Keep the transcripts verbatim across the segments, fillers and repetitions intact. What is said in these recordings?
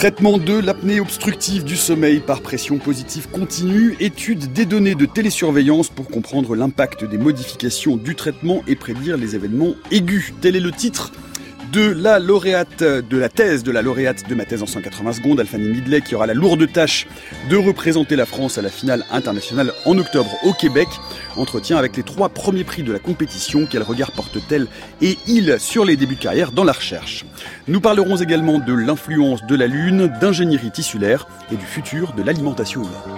Traitement de l'apnée obstructive du sommeil par pression positive continue, étude des données de télésurveillance pour comprendre l'impact des modifications du traitement et prédire les événements aigus. Tel est le titre de la lauréate, de la thèse de la lauréate de ma thèse en cent quatre-vingts secondes, Alphanie Midley, qui aura la lourde tâche de représenter la France à la finale internationale en octobre au Québec. Entretien avec les trois premiers prix de la compétition. Quel regard porte-t-elle et il sur les débuts de carrière dans la recherche? Nous parlerons également de l'influence de la Lune, d'ingénierie tissulaire et du futur de l'alimentation humaine.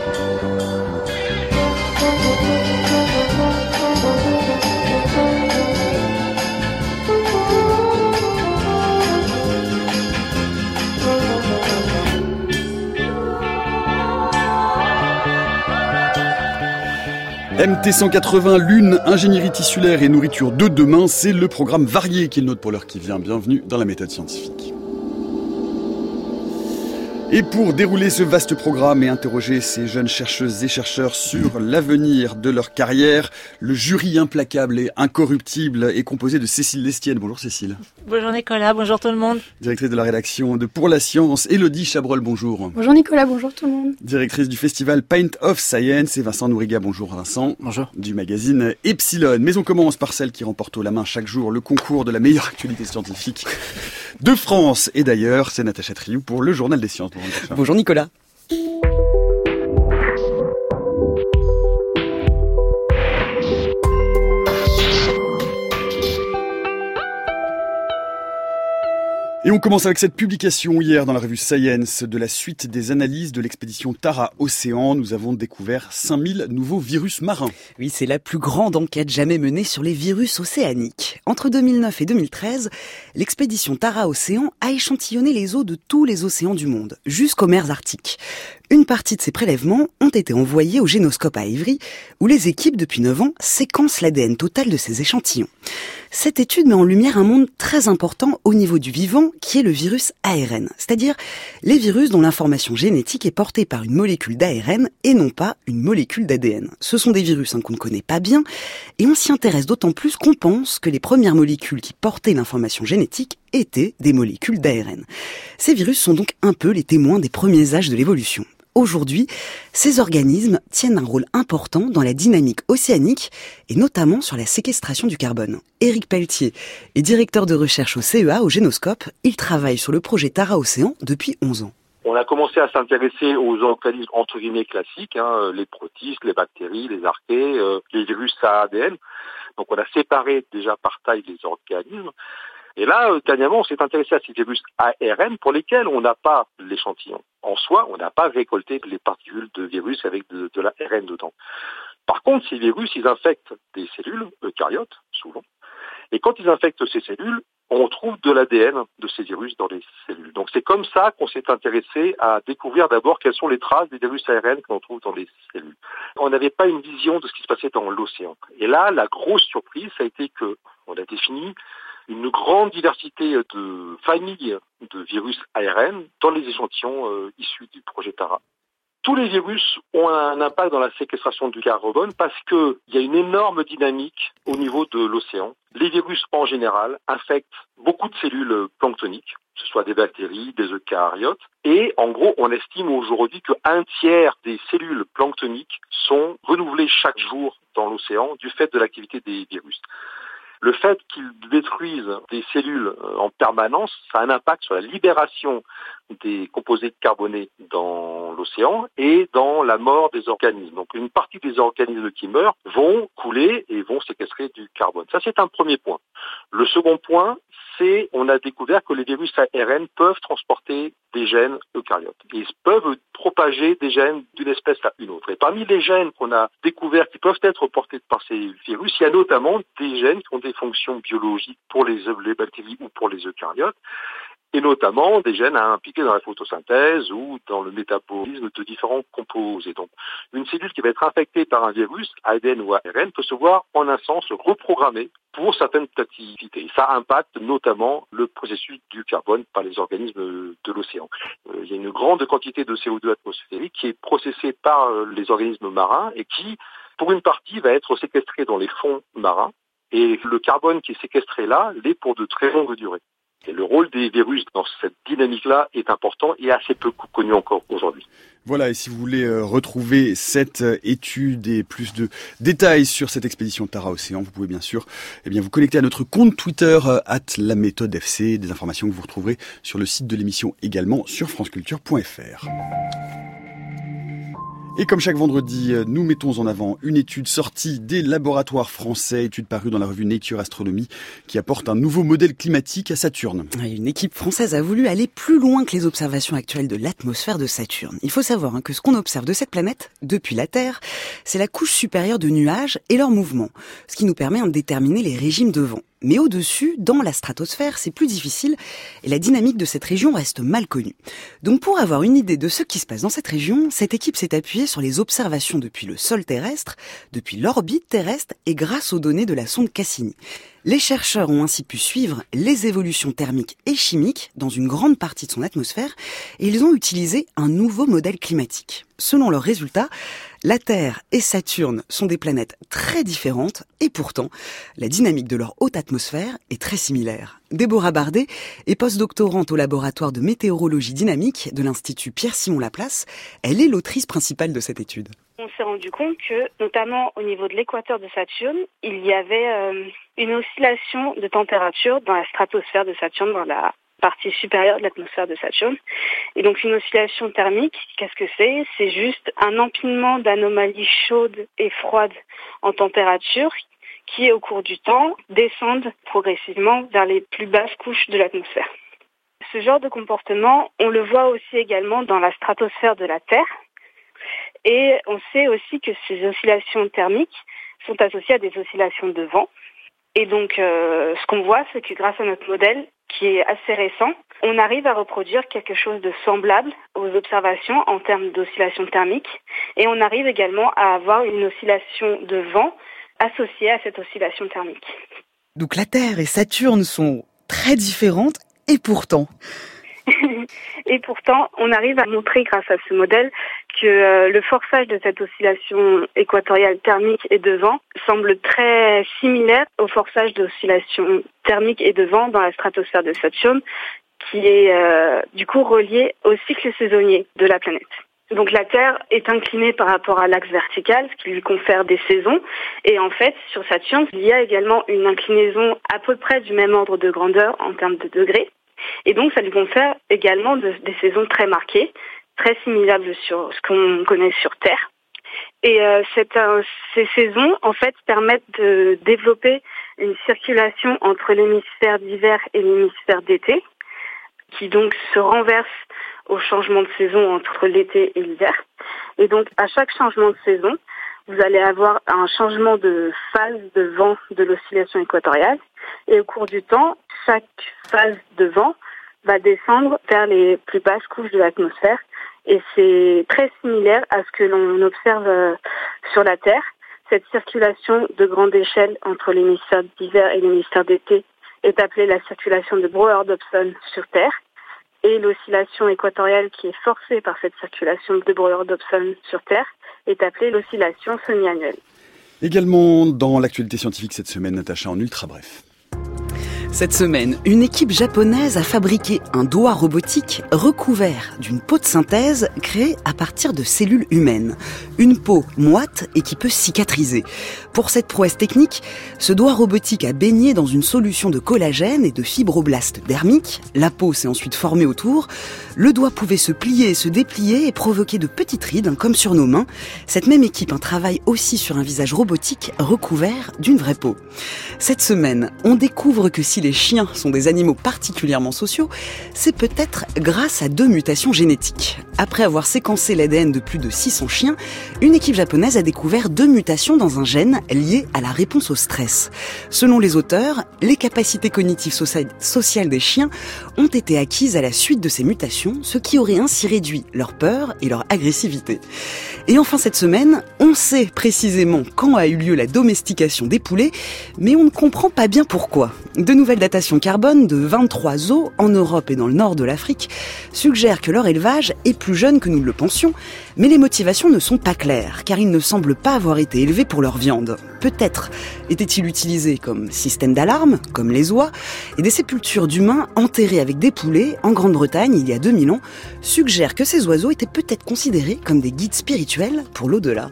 M T cent quatre-vingts, Lune, ingénierie tissulaire et nourriture de demain, c'est le programme varié qui est le nôtre pour l'heure qui vient. Bienvenue dans la méthode scientifique. Et pour dérouler ce vaste programme et interroger ces jeunes chercheuses et chercheurs sur l'avenir de leur carrière, le jury implacable et incorruptible est composé de Cécile Lestienne. Bonjour Cécile. Bonjour Nicolas, bonjour tout le monde. Directrice de la rédaction de Pour la Science, Élodie Chabrol, bonjour. Bonjour Nicolas, bonjour tout le monde. Directrice du festival Paint of Science et Vincent Nouriga, bonjour Vincent. Bonjour. Du magazine Epsilon. Mais on commence par celle qui remporte haut la main chaque jour le concours de la meilleure actualité scientifique de France et d'ailleurs, c'est Natacha Triou pour le Journal des Sciences. Bonjour Nicolas. Et on commence avec cette publication hier dans la revue Science de la suite des analyses de l'expédition Tara Océan. Nous avons découvert cinq mille nouveaux virus marins. Oui, c'est la plus grande enquête jamais menée sur les virus océaniques. Entre deux mille neuf et deux mille treize, l'expédition Tara Océan a échantillonné les eaux de tous les océans du monde, jusqu'aux mers arctiques. Une partie de ces prélèvements ont été envoyés au Génoscope à Évry, où les équipes, depuis neuf ans, séquencent l'A D N total de ces échantillons. Cette étude met en lumière un monde très important au niveau du vivant, qui est le virus A R N, c'est-à-dire les virus dont l'information génétique est portée par une molécule d'A R N et non pas une molécule d'A D N. Ce sont des virus hein, qu'on ne connaît pas bien, et on s'y intéresse d'autant plus qu'on pense que les premières molécules qui portaient l'information génétique étaient des molécules d'A R N. Ces virus sont donc un peu les témoins des premiers âges de l'évolution. Aujourd'hui, ces organismes tiennent un rôle important dans la dynamique océanique et notamment sur la séquestration du carbone. Éric Pelletier est directeur de recherche au C E A, au Génoscope. Il travaille sur le projet Tara Océan depuis onze ans. On a commencé à s'intéresser aux organismes entre guillemets classiques, hein, les protistes, les bactéries, les archées, euh, les virus à A D N. Donc on a séparé déjà par taille les organismes. Et là, euh, dernièrement, on s'est intéressé à ces virus A R N pour lesquels on n'a pas l'échantillon. En soi, on n'a pas récolté les particules de virus avec de, de l'A R N dedans. Par contre, ces virus, ils infectent des cellules eucaryotes, souvent. Et quand ils infectent ces cellules, on trouve de l'A D N de ces virus dans les cellules. Donc c'est comme ça qu'on s'est intéressé à découvrir d'abord quelles sont les traces des virus A R N qu'on trouve dans les cellules. On n'avait pas une vision de ce qui se passait dans l'océan. Et là, la grosse surprise, ça a été que on a défini une grande diversité de familles de virus A R N dans les échantillons euh, issus du projet Tara. Tous les virus ont un impact dans la séquestration du carbone parce qu'il y a une énorme dynamique au niveau de l'océan. Les virus en général infectent beaucoup de cellules planctoniques, que ce soit des bactéries, des eucaryotes. Et en gros, on estime aujourd'hui qu'un tiers des cellules planctoniques sont renouvelées chaque jour dans l'océan du fait de l'activité des virus. Le fait qu'ils détruisent des cellules en permanence, ça a un impact sur la libération des composés carbonés dans l'océan et dans la mort des organismes. Donc une partie des organismes qui meurent vont couler et vont séquestrer du carbone. Ça, c'est un premier point. Le second point, c'est on a découvert que les virus A R N peuvent transporter des gènes eucaryotes. Ils peuvent propager des gènes d'une espèce à une autre. Et parmi les gènes qu'on a découverts qui peuvent être portés par ces virus, il y a notamment des gènes qui ont des fonctions biologiques pour les, les bactéries ou pour les eucaryotes, et notamment des gènes impliqués dans la photosynthèse ou dans le métabolisme de différents composés. Donc, une cellule qui va être infectée par un virus, A D N ou A R N, peut se voir en un sens reprogrammée pour certaines activités. Ça impacte notamment le processus du carbone par les organismes de l'océan. Euh, il y a une grande quantité de C O deux atmosphérique qui est processée par les organismes marins et qui, pour une partie, va être séquestrée dans les fonds marins. Et le carbone qui est séquestré là l'est pour de très longues durées. Et le rôle des virus dans cette dynamique-là est important et assez peu connu encore aujourd'hui. Voilà, et si vous voulez euh, retrouver cette euh, étude et plus de détails sur cette expédition Tara Océan, vous pouvez bien sûr eh bien, vous connecter à notre compte Twitter euh, arobase la méthode F C, des informations que vous retrouverez sur le site de l'émission également sur franceculture point f r. Et comme chaque vendredi, nous mettons en avant une étude sortie des laboratoires français, étude parue dans la revue Nature Astronomy, qui apporte un nouveau modèle climatique à Saturne. Une équipe française a voulu aller plus loin que les observations actuelles de l'atmosphère de Saturne. Il faut savoir hein, que ce qu'on observe de cette planète, depuis la Terre, c'est la couche supérieure de nuages et leurs mouvements, ce qui nous permet de déterminer les régimes de vent. Mais au-dessus, dans la stratosphère, c'est plus difficile et la dynamique de cette région reste mal connue. Donc pour avoir une idée de ce qui se passe dans cette région, cette équipe s'est appuyée sur les observations depuis le sol terrestre, depuis l'orbite terrestre et grâce aux données de la sonde Cassini. Les chercheurs ont ainsi pu suivre les évolutions thermiques et chimiques dans une grande partie de son atmosphère et ils ont utilisé un nouveau modèle climatique. Selon leurs résultats, la Terre et Saturne sont des planètes très différentes et pourtant, la dynamique de leur haute atmosphère est très similaire. Déborah Bardet est postdoctorante au laboratoire de météorologie dynamique de l'Institut Pierre-Simon Laplace. Elle est l'autrice principale de cette étude. On s'est rendu compte que, notamment au niveau de l'équateur de Saturne, il y avait euh, une oscillation de température dans la stratosphère de Saturne, dans la partie supérieure de l'atmosphère de Saturne. Et donc une oscillation thermique, qu'est-ce que c'est ? C'est juste un empilement d'anomalies chaudes et froides en température qui, au cours du temps, descendent progressivement vers les plus basses couches de l'atmosphère. Ce genre de comportement, on le voit aussi également dans la stratosphère de la Terre. Et on sait aussi que ces oscillations thermiques sont associées à des oscillations de vent. Et donc, euh, ce qu'on voit, c'est que grâce à notre modèle, qui est assez récent, on arrive à reproduire quelque chose de semblable aux observations en termes d'oscillation thermique. Et on arrive également à avoir une oscillation de vent associée à cette oscillation thermique. Donc la Terre et Saturne sont très différentes et pourtant... Et pourtant, on arrive à montrer grâce à ce modèle que euh, le forçage de cette oscillation équatoriale thermique et de vent semble très similaire au forçage d'oscillation thermique et de vent dans la stratosphère de Saturne, qui est euh, du coup relié au cycle saisonnier de la planète. Donc la Terre est inclinée par rapport à l'axe vertical, ce qui lui confère des saisons. Et en fait, sur Saturne, il y a également une inclinaison à peu près du même ordre de grandeur en termes de degrés. Et donc, ça lui confère également de, des saisons très marquées, très similaires sur ce qu'on connaît sur Terre. Et euh, cette, euh, ces saisons, en fait, permettent de développer une circulation entre l'hémisphère d'hiver et l'hémisphère d'été, qui donc se renverse au changement de saison entre l'été et l'hiver. Et donc, à chaque changement de saison, vous allez avoir un changement de phase de vent de l'oscillation équatoriale. Et au cours du temps, chaque phase de vent va descendre vers les plus basses couches de l'atmosphère. Et c'est très similaire à ce que l'on observe sur la Terre. Cette circulation de grande échelle entre l'hémisphère d'hiver et l'hémisphère d'été est appelée la circulation de Brouwer-Dobson sur Terre. Et l'oscillation équatoriale qui est forcée par cette circulation de Brouwer-Dobson sur Terre est appelée l'oscillation semi-annuelle. Également dans l'actualité scientifique cette semaine, Natacha, en ultra bref. Cette semaine, une équipe japonaise a fabriqué un doigt robotique recouvert d'une peau de synthèse créée à partir de cellules humaines. Une peau moite et qui peut cicatriser. Pour cette prouesse technique, ce doigt robotique a baigné dans une solution de collagène et de fibroblastes dermiques. La peau s'est ensuite formée autour. Le doigt pouvait se plier et se déplier et provoquer de petites rides, comme sur nos mains. Cette même équipe hein, travaille aussi sur un visage robotique recouvert d'une vraie peau. Cette semaine, on découvre que si les chiens sont des animaux particulièrement sociaux, c'est peut-être grâce à deux mutations génétiques. Après avoir séquencé l'A D N de plus de six cents chiens, une équipe japonaise a découvert deux mutations dans un gène liées à la réponse au stress. Selon les auteurs, les capacités cognitives sociales des chiens ont été acquises à la suite de ces mutations, ce qui aurait ainsi réduit leur peur et leur agressivité. Et enfin cette semaine, on sait précisément quand a eu lieu la domestication des poulets, mais on ne comprend pas bien pourquoi. De nouvelles nouvelle datation carbone de vingt-trois zoos en Europe et dans le nord de l'Afrique suggère que leur élevage est plus jeune que nous ne le pensions, mais les motivations ne sont pas claires, car ils ne semblent pas avoir été élevés pour leur viande. Peut-être étaient-ils utilisés comme système d'alarme, comme les oies, et des sépultures d'humains enterrés avec des poulets en Grande-Bretagne il y a deux mille ans suggèrent que ces oiseaux étaient peut-être considérés comme des guides spirituels pour l'au-delà.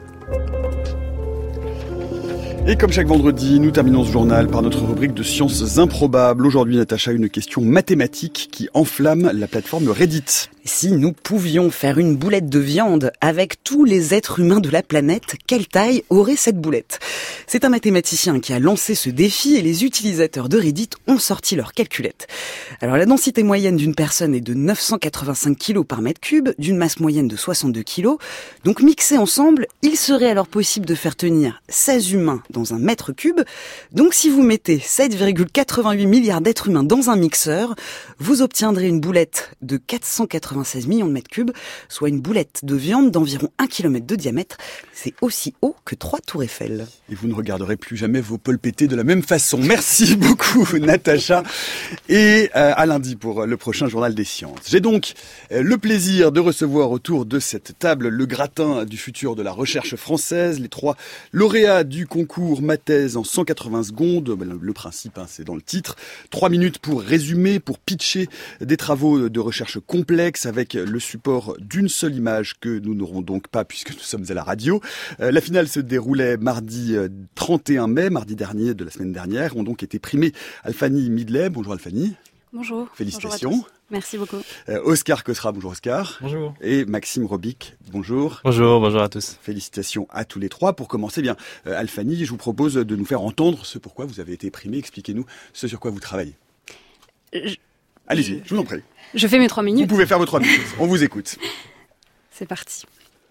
Et comme chaque vendredi, nous terminons ce journal par notre rubrique de sciences improbables. Aujourd'hui, Natacha, une question mathématique qui enflamme la plateforme Reddit. Si nous pouvions faire une boulette de viande avec tous les êtres humains de la planète, quelle taille aurait cette boulette ? C'est un mathématicien qui a lancé ce défi et les utilisateurs de Reddit ont sorti leur calculette. Alors la densité moyenne d'une personne est de neuf cent quatre-vingt-cinq kilos par mètre cube, d'une masse moyenne de soixante-deux kilos. Donc mixés ensemble, il serait alors possible de faire tenir seize humains dans un mètre cube. Donc si vous mettez sept virgule quatre-vingt-huit milliards d'êtres humains dans un mixeur, vous obtiendrez une boulette de quatre cent quatre-vingt-seize millions de mètres cubes, soit une boulette de viande d'environ un kilomètre de diamètre. C'est aussi haut que trois tours Eiffel. Et vous ne regarderez plus jamais vos pôles pétés de la même façon. Merci beaucoup, Natacha. Et euh, à lundi pour le prochain journal des sciences. J'ai donc euh, le plaisir de recevoir autour de cette table le gratin du futur de la recherche française, les trois lauréats du concours Ma thèse en cent quatre-vingts secondes. Le principe, hein, c'est dans le titre. Trois minutes pour résumer, pour pitcher des travaux de recherche complexes avec le support d'une seule image que nous n'aurons donc pas puisque nous sommes à la radio. Euh, la finale se déroulait mardi trente et un mai, mardi dernier de la semaine dernière. Ont donc été primés Alfani Midley. Bonjour Alfani. Bonjour. Félicitations. Bonjour à tous. Merci beaucoup. Euh, Oscar Kosra, bonjour Oscar. Bonjour. Et Maxime Robic, bonjour. Bonjour, bonjour à tous. Félicitations à tous les trois. Pour commencer, bien, euh, Alfani, je vous propose de nous faire entendre ce pourquoi vous avez été primé. Expliquez-nous ce sur quoi vous travaillez. Je... Allez-y, je vous en prie. Je fais mes trois minutes. Vous pouvez faire vos trois minutes. On vous écoute. C'est parti.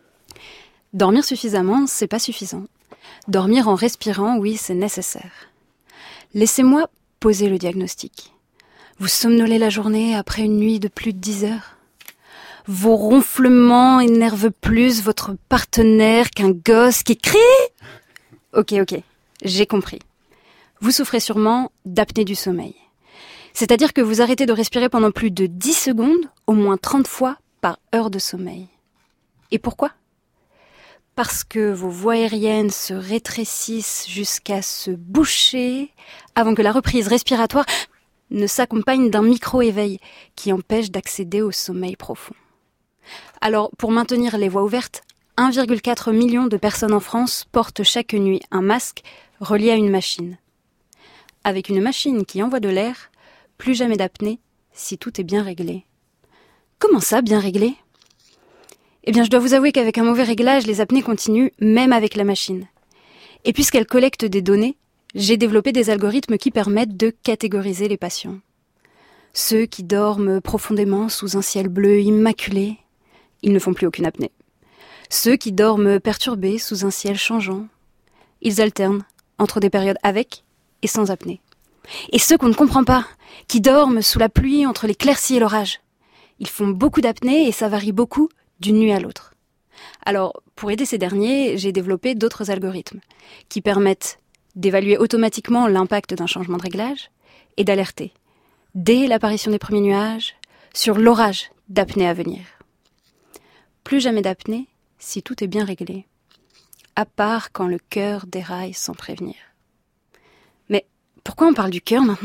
Dormir suffisamment, c'est pas suffisant. Dormir en respirant, oui, c'est nécessaire. Laissez-moi poser le diagnostic. Vous somnolez la journée après une nuit de plus de dix heures. Vos ronflements énervent plus votre partenaire qu'un gosse qui crie. Ok, ok, j'ai compris. Vous souffrez sûrement d'apnée du sommeil. C'est-à-dire que vous arrêtez de respirer pendant plus de dix secondes, au moins trente fois par heure de sommeil. Et pourquoi ? Parce que vos voies aériennes se rétrécissent jusqu'à se boucher avant que la reprise respiratoire ne s'accompagne d'un micro-éveil qui empêche d'accéder au sommeil profond. Alors, pour maintenir les voies ouvertes, un virgule quatre million de personnes en France portent chaque nuit un masque relié à une machine. Avec une machine qui envoie de l'air, plus jamais d'apnée si tout est bien réglé. Comment ça, bien réglé ? Eh bien, je dois vous avouer qu'avec un mauvais réglage, les apnées continuent, même avec la machine. Et puisqu'elle collecte des données, j'ai développé des algorithmes qui permettent de catégoriser les patients. Ceux qui dorment profondément sous un ciel bleu immaculé, ils ne font plus aucune apnée. Ceux qui dorment perturbés sous un ciel changeant, ils alternent entre des périodes avec et sans apnée. Et ceux qu'on ne comprend pas, qui dorment sous la pluie entre l'éclaircie et l'orage, ils font beaucoup d'apnée et ça varie beaucoup d'une nuit à l'autre. Alors, pour aider ces derniers, j'ai développé d'autres algorithmes qui permettent d'évaluer automatiquement l'impact d'un changement de réglage et d'alerter, dès l'apparition des premiers nuages, sur l'orage d'apnée à venir. Plus jamais d'apnée si tout est bien réglé, à part quand le cœur déraille sans prévenir. Mais pourquoi on parle du cœur maintenant ?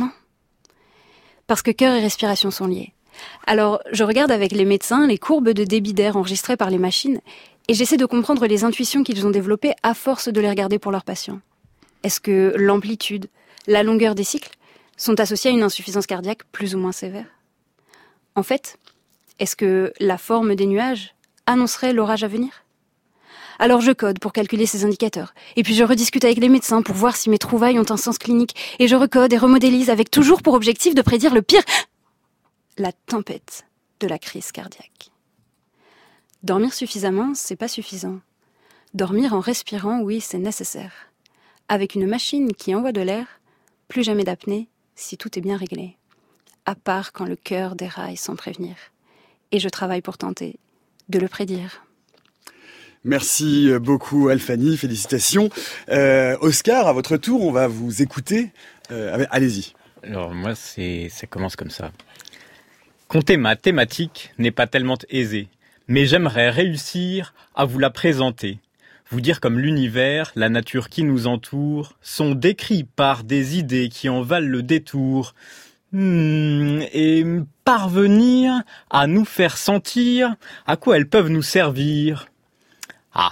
Parce que cœur et respiration sont liés. Alors, je regarde avec les médecins les courbes de débit d'air enregistrées par les machines et j'essaie de comprendre les intuitions qu'ils ont développées à force de les regarder pour leurs patients. Est-ce que l'amplitude, la longueur des cycles sont associées à une insuffisance cardiaque plus ou moins sévère ? En fait, est-ce que la forme des nuages annoncerait l'orage à venir ? Alors je code pour calculer ces indicateurs. Et puis je rediscute avec les médecins pour voir si mes trouvailles ont un sens clinique. Et je recode et remodélise avec toujours pour objectif de prédire le pire. La tempête de la crise cardiaque. Dormir suffisamment, c'est pas suffisant. Dormir en respirant, oui, c'est nécessaire. Avec une machine qui envoie de l'air, plus jamais d'apnée si tout est bien réglé. À part quand le cœur déraille sans prévenir. Et je travaille pour tenter de le prédire. Merci beaucoup Alfani, félicitations. Euh, Oscar, à votre tour, on va vous écouter. Euh, allez-y. Alors moi, c'est, ça commence comme ça. Compter ma thématique n'est pas tellement aisé, mais j'aimerais réussir à vous la présenter. Vous dire comme l'univers, la nature qui nous entoure, sont décrits par des idées qui en valent le détour. Hmm, et parvenir à nous faire sentir à quoi elles peuvent nous servir. Ah.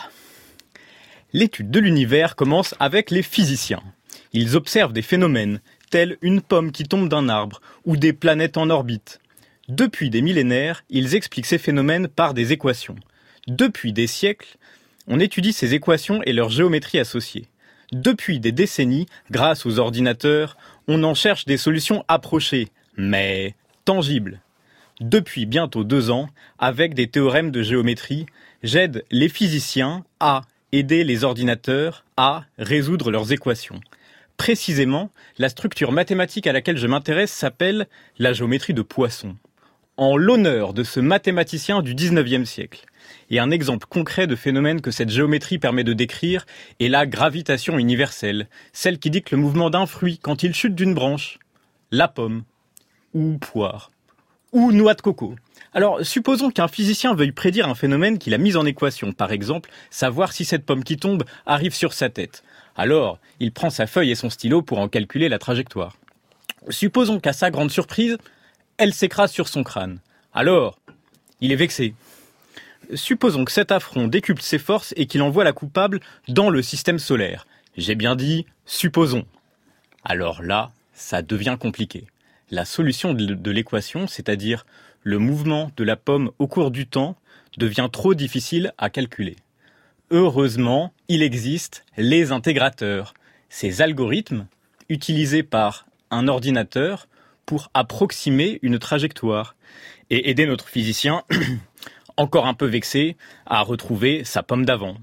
L'étude de l'univers commence avec les physiciens. Ils observent des phénomènes, tels une pomme qui tombe d'un arbre ou des planètes en orbite. Depuis des millénaires, ils expliquent ces phénomènes par des équations. Depuis des siècles, on étudie ces équations et leur géométrie associée. Depuis des décennies, grâce aux ordinateurs, on en cherche des solutions approchées, mais tangibles. Depuis bientôt deux ans, avec des théorèmes de géométrie, j'aide les physiciens à aider les ordinateurs à résoudre leurs équations. Précisément, la structure mathématique à laquelle je m'intéresse s'appelle la géométrie de Poisson, en l'honneur de ce mathématicien du dix-neuvième siècle. Et un exemple concret de phénomène que cette géométrie permet de décrire est la gravitation universelle, celle qui dicte le mouvement d'un fruit quand il chute d'une branche, la pomme, ou poire, ou noix de coco. Alors, supposons qu'un physicien veuille prédire un phénomène qu'il a mis en équation, par exemple, savoir si cette pomme qui tombe arrive sur sa tête. Alors, il prend sa feuille et son stylo pour en calculer la trajectoire. Supposons qu'à sa grande surprise, elle s'écrase sur son crâne. Alors, il est vexé. Supposons que cet affront décuple ses forces et qu'il envoie la coupable dans le système solaire. J'ai bien dit « supposons ». Alors là, ça devient compliqué. La solution de, de l'équation, c'est-à-dire le mouvement de la pomme au cours du temps, devient trop difficile à calculer. Heureusement, il existe les intégrateurs, ces algorithmes utilisés par un ordinateur pour approximer une trajectoire et aider notre physicien, encore un peu vexé, à retrouver sa pomme d'avant.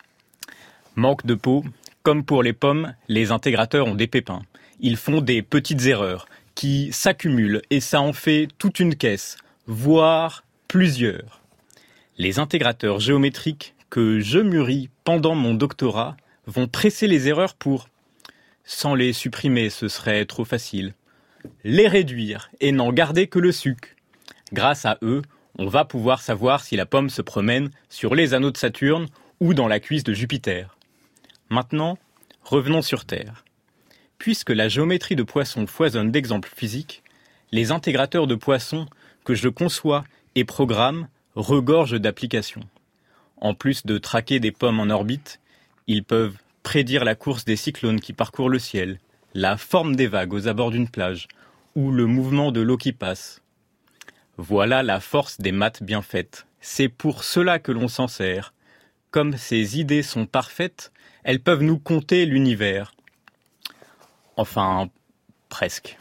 Manque de peau, comme pour les pommes, les intégrateurs ont des pépins. Ils font des petites erreurs qui s'accumulent et ça en fait toute une caisse, voire plusieurs. Les intégrateurs géométriques que je mûris pendant mon doctorat vont presser les erreurs pour, sans les supprimer, ce serait trop facile, les réduire et n'en garder que le suc. Grâce à eux, on va pouvoir savoir si la pomme se promène sur les anneaux de Saturne ou dans la cuisse de Jupiter. Maintenant, revenons sur Terre. Puisque la géométrie de Poisson foisonne d'exemples physiques, les intégrateurs de Poisson que je conçois et programme regorgent d'applications. En plus de traquer des pommes en orbite, ils peuvent prédire la course des cyclones qui parcourent le ciel, la forme des vagues aux abords d'une plage ou le mouvement de l'eau qui passe. Voilà la force des maths bien faites. C'est pour cela que l'on s'en sert. Comme ces idées sont parfaites, elles peuvent nous conter l'univers. Enfin, presque.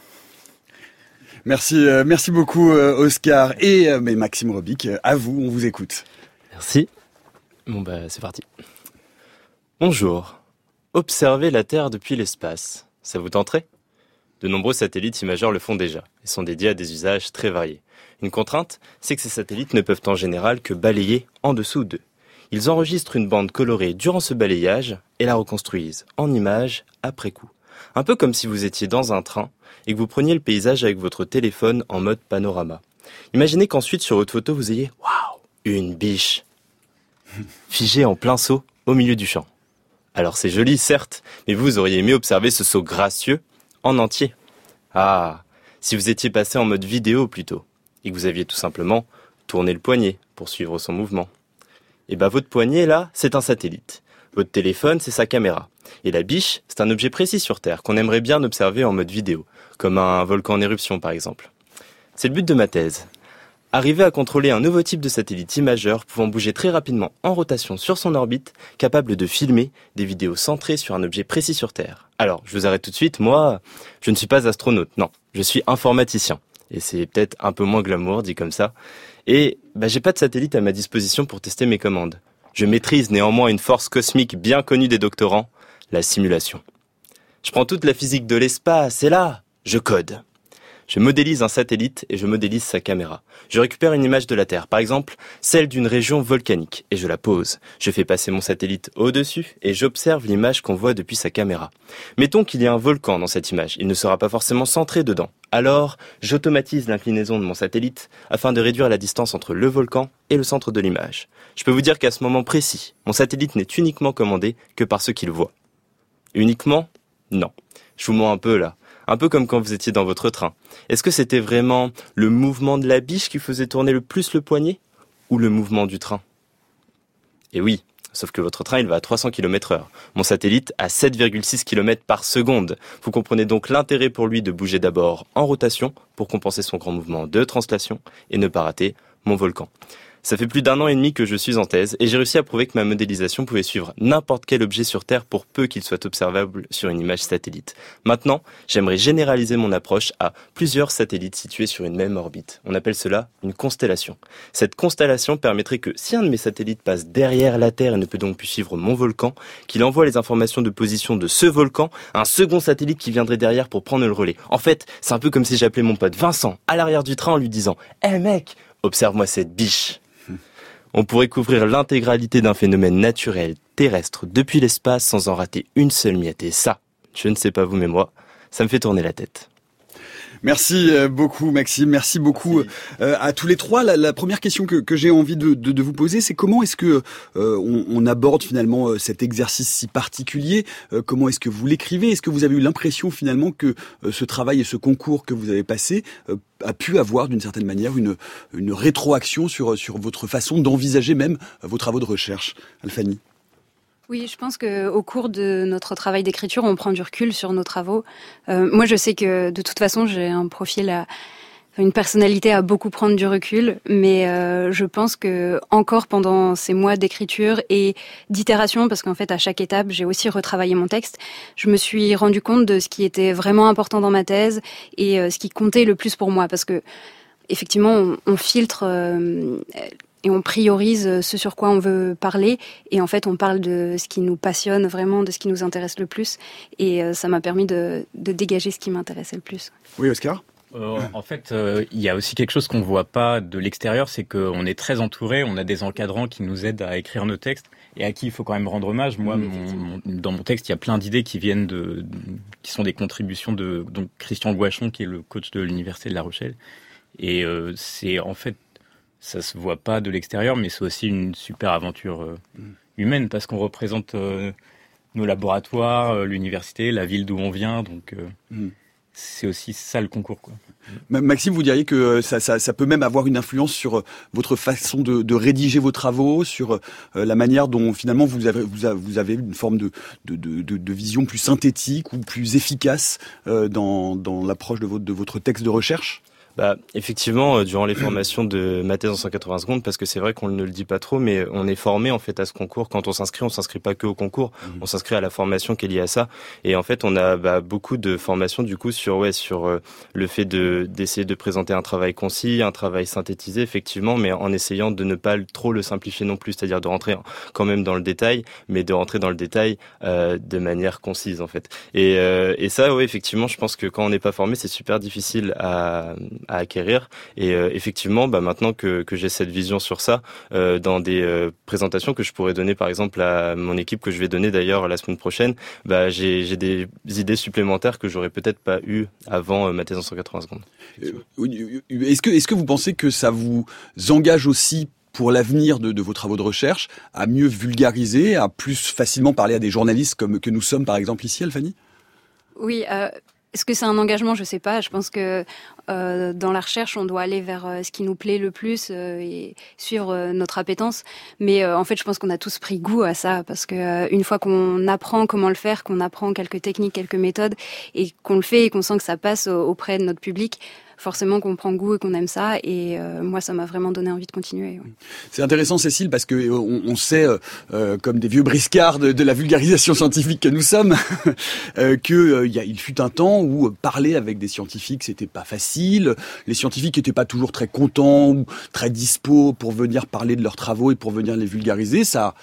Merci, euh, merci beaucoup euh, Oscar et euh, mais Maxime Robic. Euh, à vous, on vous écoute. Merci. Bon bah c'est parti. Bonjour. Observer la Terre depuis l'espace, ça vous tenterait ? De nombreux satellites imageurs le font déjà et sont dédiés à des usages très variés. Une contrainte, c'est que ces satellites ne peuvent en général que balayer en dessous d'eux. Ils enregistrent une bande colorée durant ce balayage et la reconstruisent en images après coup. Un peu comme si vous étiez dans un train et que vous preniez le paysage avec votre téléphone en mode panorama. Imaginez qu'ensuite sur votre photo vous ayez « Waouh ! Une biche !» figée en plein saut au milieu du champ. Alors c'est joli certes, mais vous auriez aimé observer ce saut gracieux en entier. Ah, si vous étiez passé en mode vidéo plutôt, et que vous aviez tout simplement tourné le poignet pour suivre son mouvement. Et bah votre poignet là, c'est un satellite. Votre téléphone, c'est sa caméra. Et la biche, c'est un objet précis sur Terre qu'on aimerait bien observer en mode vidéo, comme un volcan en éruption par exemple. C'est le but de ma thèse. Arriver à contrôler un nouveau type de satellite imageur pouvant bouger très rapidement en rotation sur son orbite, capable de filmer des vidéos centrées sur un objet précis sur Terre. Alors, je vous arrête tout de suite, moi, je ne suis pas astronaute, non, je suis informaticien. Et c'est peut-être un peu moins glamour dit comme ça. Et bah, j'ai pas de satellite à ma disposition pour tester mes commandes. Je maîtrise néanmoins une force cosmique bien connue des doctorants, la simulation. Je prends toute la physique de l'espace et là, je code. Je modélise un satellite et je modélise sa caméra. Je récupère une image de la Terre, par exemple celle d'une région volcanique, et je la pose. Je fais passer mon satellite au-dessus et j'observe l'image qu'on voit depuis sa caméra. Mettons qu'il y a un volcan dans cette image. Il ne sera pas forcément centré dedans. Alors, j'automatise l'inclinaison de mon satellite afin de réduire la distance entre le volcan et le centre de l'image. Je peux vous dire qu'à ce moment précis, mon satellite n'est uniquement commandé que par ce qu'il voit. Uniquement ? Non. Je vous mens un peu là. Un peu comme quand vous étiez dans votre train. Est-ce que c'était vraiment le mouvement de la biche qui faisait tourner le plus le poignet ou le mouvement du train ? Et oui, sauf que votre train il va à trois cents kilomètres heure. Mon satellite à sept virgule six kilomètres par seconde. Vous comprenez donc l'intérêt pour lui de bouger d'abord en rotation pour compenser son grand mouvement de translation et ne pas rater mon volcan. Ça fait plus d'un an et demi que je suis en thèse et j'ai réussi à prouver que ma modélisation pouvait suivre n'importe quel objet sur Terre pour peu qu'il soit observable sur une image satellite. Maintenant, j'aimerais généraliser mon approche à plusieurs satellites situés sur une même orbite. On appelle cela une constellation. Cette constellation permettrait que si un de mes satellites passe derrière la Terre et ne peut donc plus suivre mon volcan, qu'il envoie les informations de position de ce volcan à un second satellite qui viendrait derrière pour prendre le relais. En fait, c'est un peu comme si j'appelais mon pote Vincent à l'arrière du train en lui disant « Hé hey mec, observe-moi cette biche !» On pourrait couvrir l'intégralité d'un phénomène naturel terrestre depuis l'espace sans en rater une seule miette. Et ça, je ne sais pas vous mais moi, ça me fait tourner la tête. Merci beaucoup Maxime, merci beaucoup merci. à tous les trois. La, la première question que, que j'ai envie de, de, de vous poser, c'est comment est-ce que euh, on, on aborde finalement cet exercice si particulier ? euh, Comment est-ce que vous l'écrivez ? Est-ce que vous avez eu l'impression finalement que euh, ce travail et ce concours que vous avez passé euh, a pu avoir d'une certaine manière une, une rétroaction sur, sur votre façon d'envisager même vos travaux de recherche ? Alphanie ? Oui, je pense qu'au cours de notre travail d'écriture, on prend du recul sur nos travaux. Euh, moi, je sais que de toute façon, j'ai un profil, à, une personnalité à beaucoup prendre du recul, mais euh, je pense que encore pendant ces mois d'écriture et d'itération, parce qu'en fait, à chaque étape, j'ai aussi retravaillé mon texte, je me suis rendu compte de ce qui était vraiment important dans ma thèse et euh, ce qui comptait le plus pour moi, parce que effectivement, on, on filtre. Euh, Et on priorise ce sur quoi on veut parler. Et en fait, on parle de ce qui nous passionne vraiment, de ce qui nous intéresse le plus. Et ça m'a permis de, de dégager ce qui m'intéressait le plus. Oui, Oscar ? Euh, en fait, euh, il y a aussi quelque chose qu'on ne voit pas de l'extérieur, c'est qu'on est très entouré, on a des encadrants qui nous aident à écrire nos textes et à qui il faut quand même rendre hommage. Moi, mmh, mon, mon, dans mon texte, il y a plein d'idées qui viennent de, de qui sont des contributions de donc Christian Gouachon, qui est le coach de l'Université de La Rochelle. Et euh, c'est en fait... ça se voit pas de l'extérieur, mais c'est aussi une super aventure euh, humaine parce qu'on représente euh, nos laboratoires, euh, l'université, la ville d'où on vient, donc euh, mm. c'est aussi ça le concours, quoi. Maxime, vous diriez que ça, ça, ça peut même avoir une influence sur votre façon de, de rédiger vos travaux, sur euh, la manière dont finalement vous avez, vous avez, vous avez une forme de, de, de, de vision plus synthétique ou plus efficace euh, dans, dans l'approche de votre, de votre texte de recherche ? Bah, effectivement, euh, durant les formations de ma thèse en cent quatre-vingts secondes, parce que c'est vrai qu'on ne le dit pas trop, mais on est formé en fait à ce concours. Quand on s'inscrit, on s'inscrit pas que au concours, mmh. on s'inscrit à la formation qui est liée à ça. Et en fait, on a bah, beaucoup de formations du coup sur ouais sur euh, le fait de d'essayer de présenter un travail concis, un travail synthétisé, effectivement, mais en essayant de ne pas trop le simplifier non plus, c'est-à-dire de rentrer quand même dans le détail, mais de rentrer dans le détail euh, de manière concise en fait. Et euh, et ça, ouais, effectivement, je pense que quand on n'est pas formé, c'est super difficile à à acquérir et euh, effectivement bah maintenant que que j'ai cette vision sur ça euh, dans des euh, présentations que je pourrais donner par exemple à mon équipe que je vais donner d'ailleurs la semaine prochaine, bah j'ai j'ai des idées supplémentaires que j'aurais peut-être pas eu avant euh, ma thèse en cent quatre-vingts secondes. Euh, est-ce que est-ce que vous pensez que ça vous engage aussi pour l'avenir de, de vos travaux de recherche à mieux vulgariser, à plus facilement parler à des journalistes comme que nous sommes par exemple ici, Alphanie ? Oui, euh est-ce que c'est un engagement ? Je sais pas. Je pense que euh, dans la recherche, on doit aller vers euh, ce qui nous plaît le plus euh, et suivre euh, notre appétence. Mais euh, en fait, je pense qu'on a tous pris goût à ça parce que euh, une fois qu'on apprend comment le faire, qu'on apprend quelques techniques, quelques méthodes et qu'on le fait et qu'on sent que ça passe auprès de notre public, forcément qu'on prend goût et qu'on aime ça. Et euh, moi, ça m'a vraiment donné envie de continuer. Ouais. C'est intéressant, Cécile, parce que on, on sait, euh, comme des vieux briscards de, de la vulgarisation scientifique que nous sommes, euh, que euh, il, y a, il fut un temps où parler avec des scientifiques, c'était pas facile. Les scientifiques étaient pas toujours très contents ou très dispos pour venir parler de leurs travaux et pour venir les vulgariser. Ça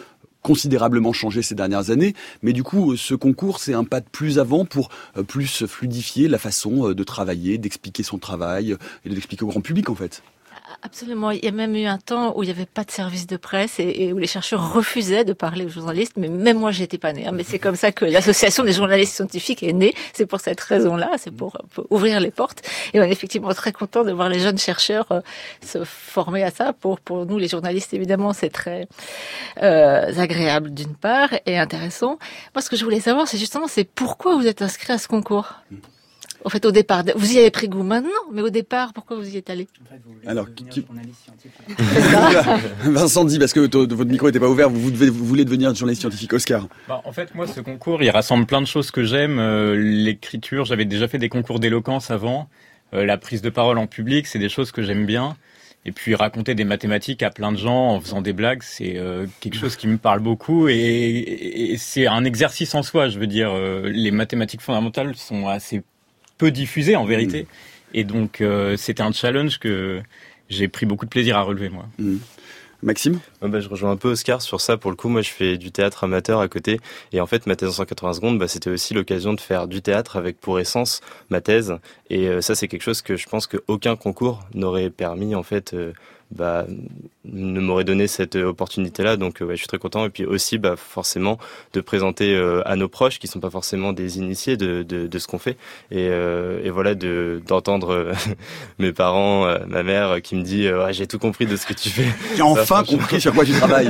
considérablement changé ces dernières années. Mais du coup, ce concours, c'est un pas de plus avant pour euh, plus fluidifier la façon euh, de travailler, d'expliquer son travail euh, et de l'expliquer au grand public, en fait. Absolument. Il y a même eu un temps où il n'y avait pas de service de presse et, et où les chercheurs refusaient de parler aux journalistes. Mais même moi, j'étais pas née. Hein. Mais c'est comme ça que l'association des journalistes scientifiques est née. C'est pour cette raison-là. C'est pour, pour ouvrir les portes. Et on est effectivement très content de voir les jeunes chercheurs euh, se former à ça. Pour pour nous, les journalistes, évidemment, c'est très euh, agréable d'une part et intéressant. Moi, ce que je voulais savoir, c'est justement, c'est pourquoi vous êtes inscrit à ce concours. En fait, au départ, vous y avez pris goût maintenant, mais au départ, pourquoi vous y êtes allé? En fait, vous Alors, devenir qui... journaliste scientifique. Vincent dit, parce que t- votre micro n'était pas ouvert, vous, vous, devez, vous voulez devenir journaliste scientifique. Oscar. Bah, en fait, moi, ce concours, il rassemble plein de choses que j'aime. Euh, l'écriture, j'avais déjà fait des concours d'éloquence avant. Euh, la prise de parole en public, c'est des choses que j'aime bien. Et puis raconter des mathématiques à plein de gens en faisant des blagues, c'est euh, quelque chose qui me parle beaucoup. Et, et, et c'est un exercice en soi, je veux dire. Euh, les mathématiques fondamentales sont assez peu diffusé en vérité, mmh. et donc euh, c'était un challenge que j'ai pris beaucoup de plaisir à relever moi. Mmh. Maxime ? Ouais, bah, je rejoins un peu Oscar sur ça. Pour le coup, moi je fais du théâtre amateur à côté, et en fait ma thèse en cent quatre-vingts secondes, bah, c'était aussi l'occasion de faire du théâtre avec pour essence ma thèse, et euh, ça c'est quelque chose que je pense qu'aucun concours n'aurait permis en fait. Euh, bah ne m'aurait donné cette opportunité-là, donc ouais, je suis très content. Et puis aussi, bah forcément, de présenter euh, à nos proches qui sont pas forcément des initiés de de, de ce qu'on fait, et, euh, et voilà de d'entendre euh, mes parents, euh, ma mère qui me dit euh, ouais, j'ai tout compris de ce que tu fais. J'ai enfin compris sur quoi tu travailles.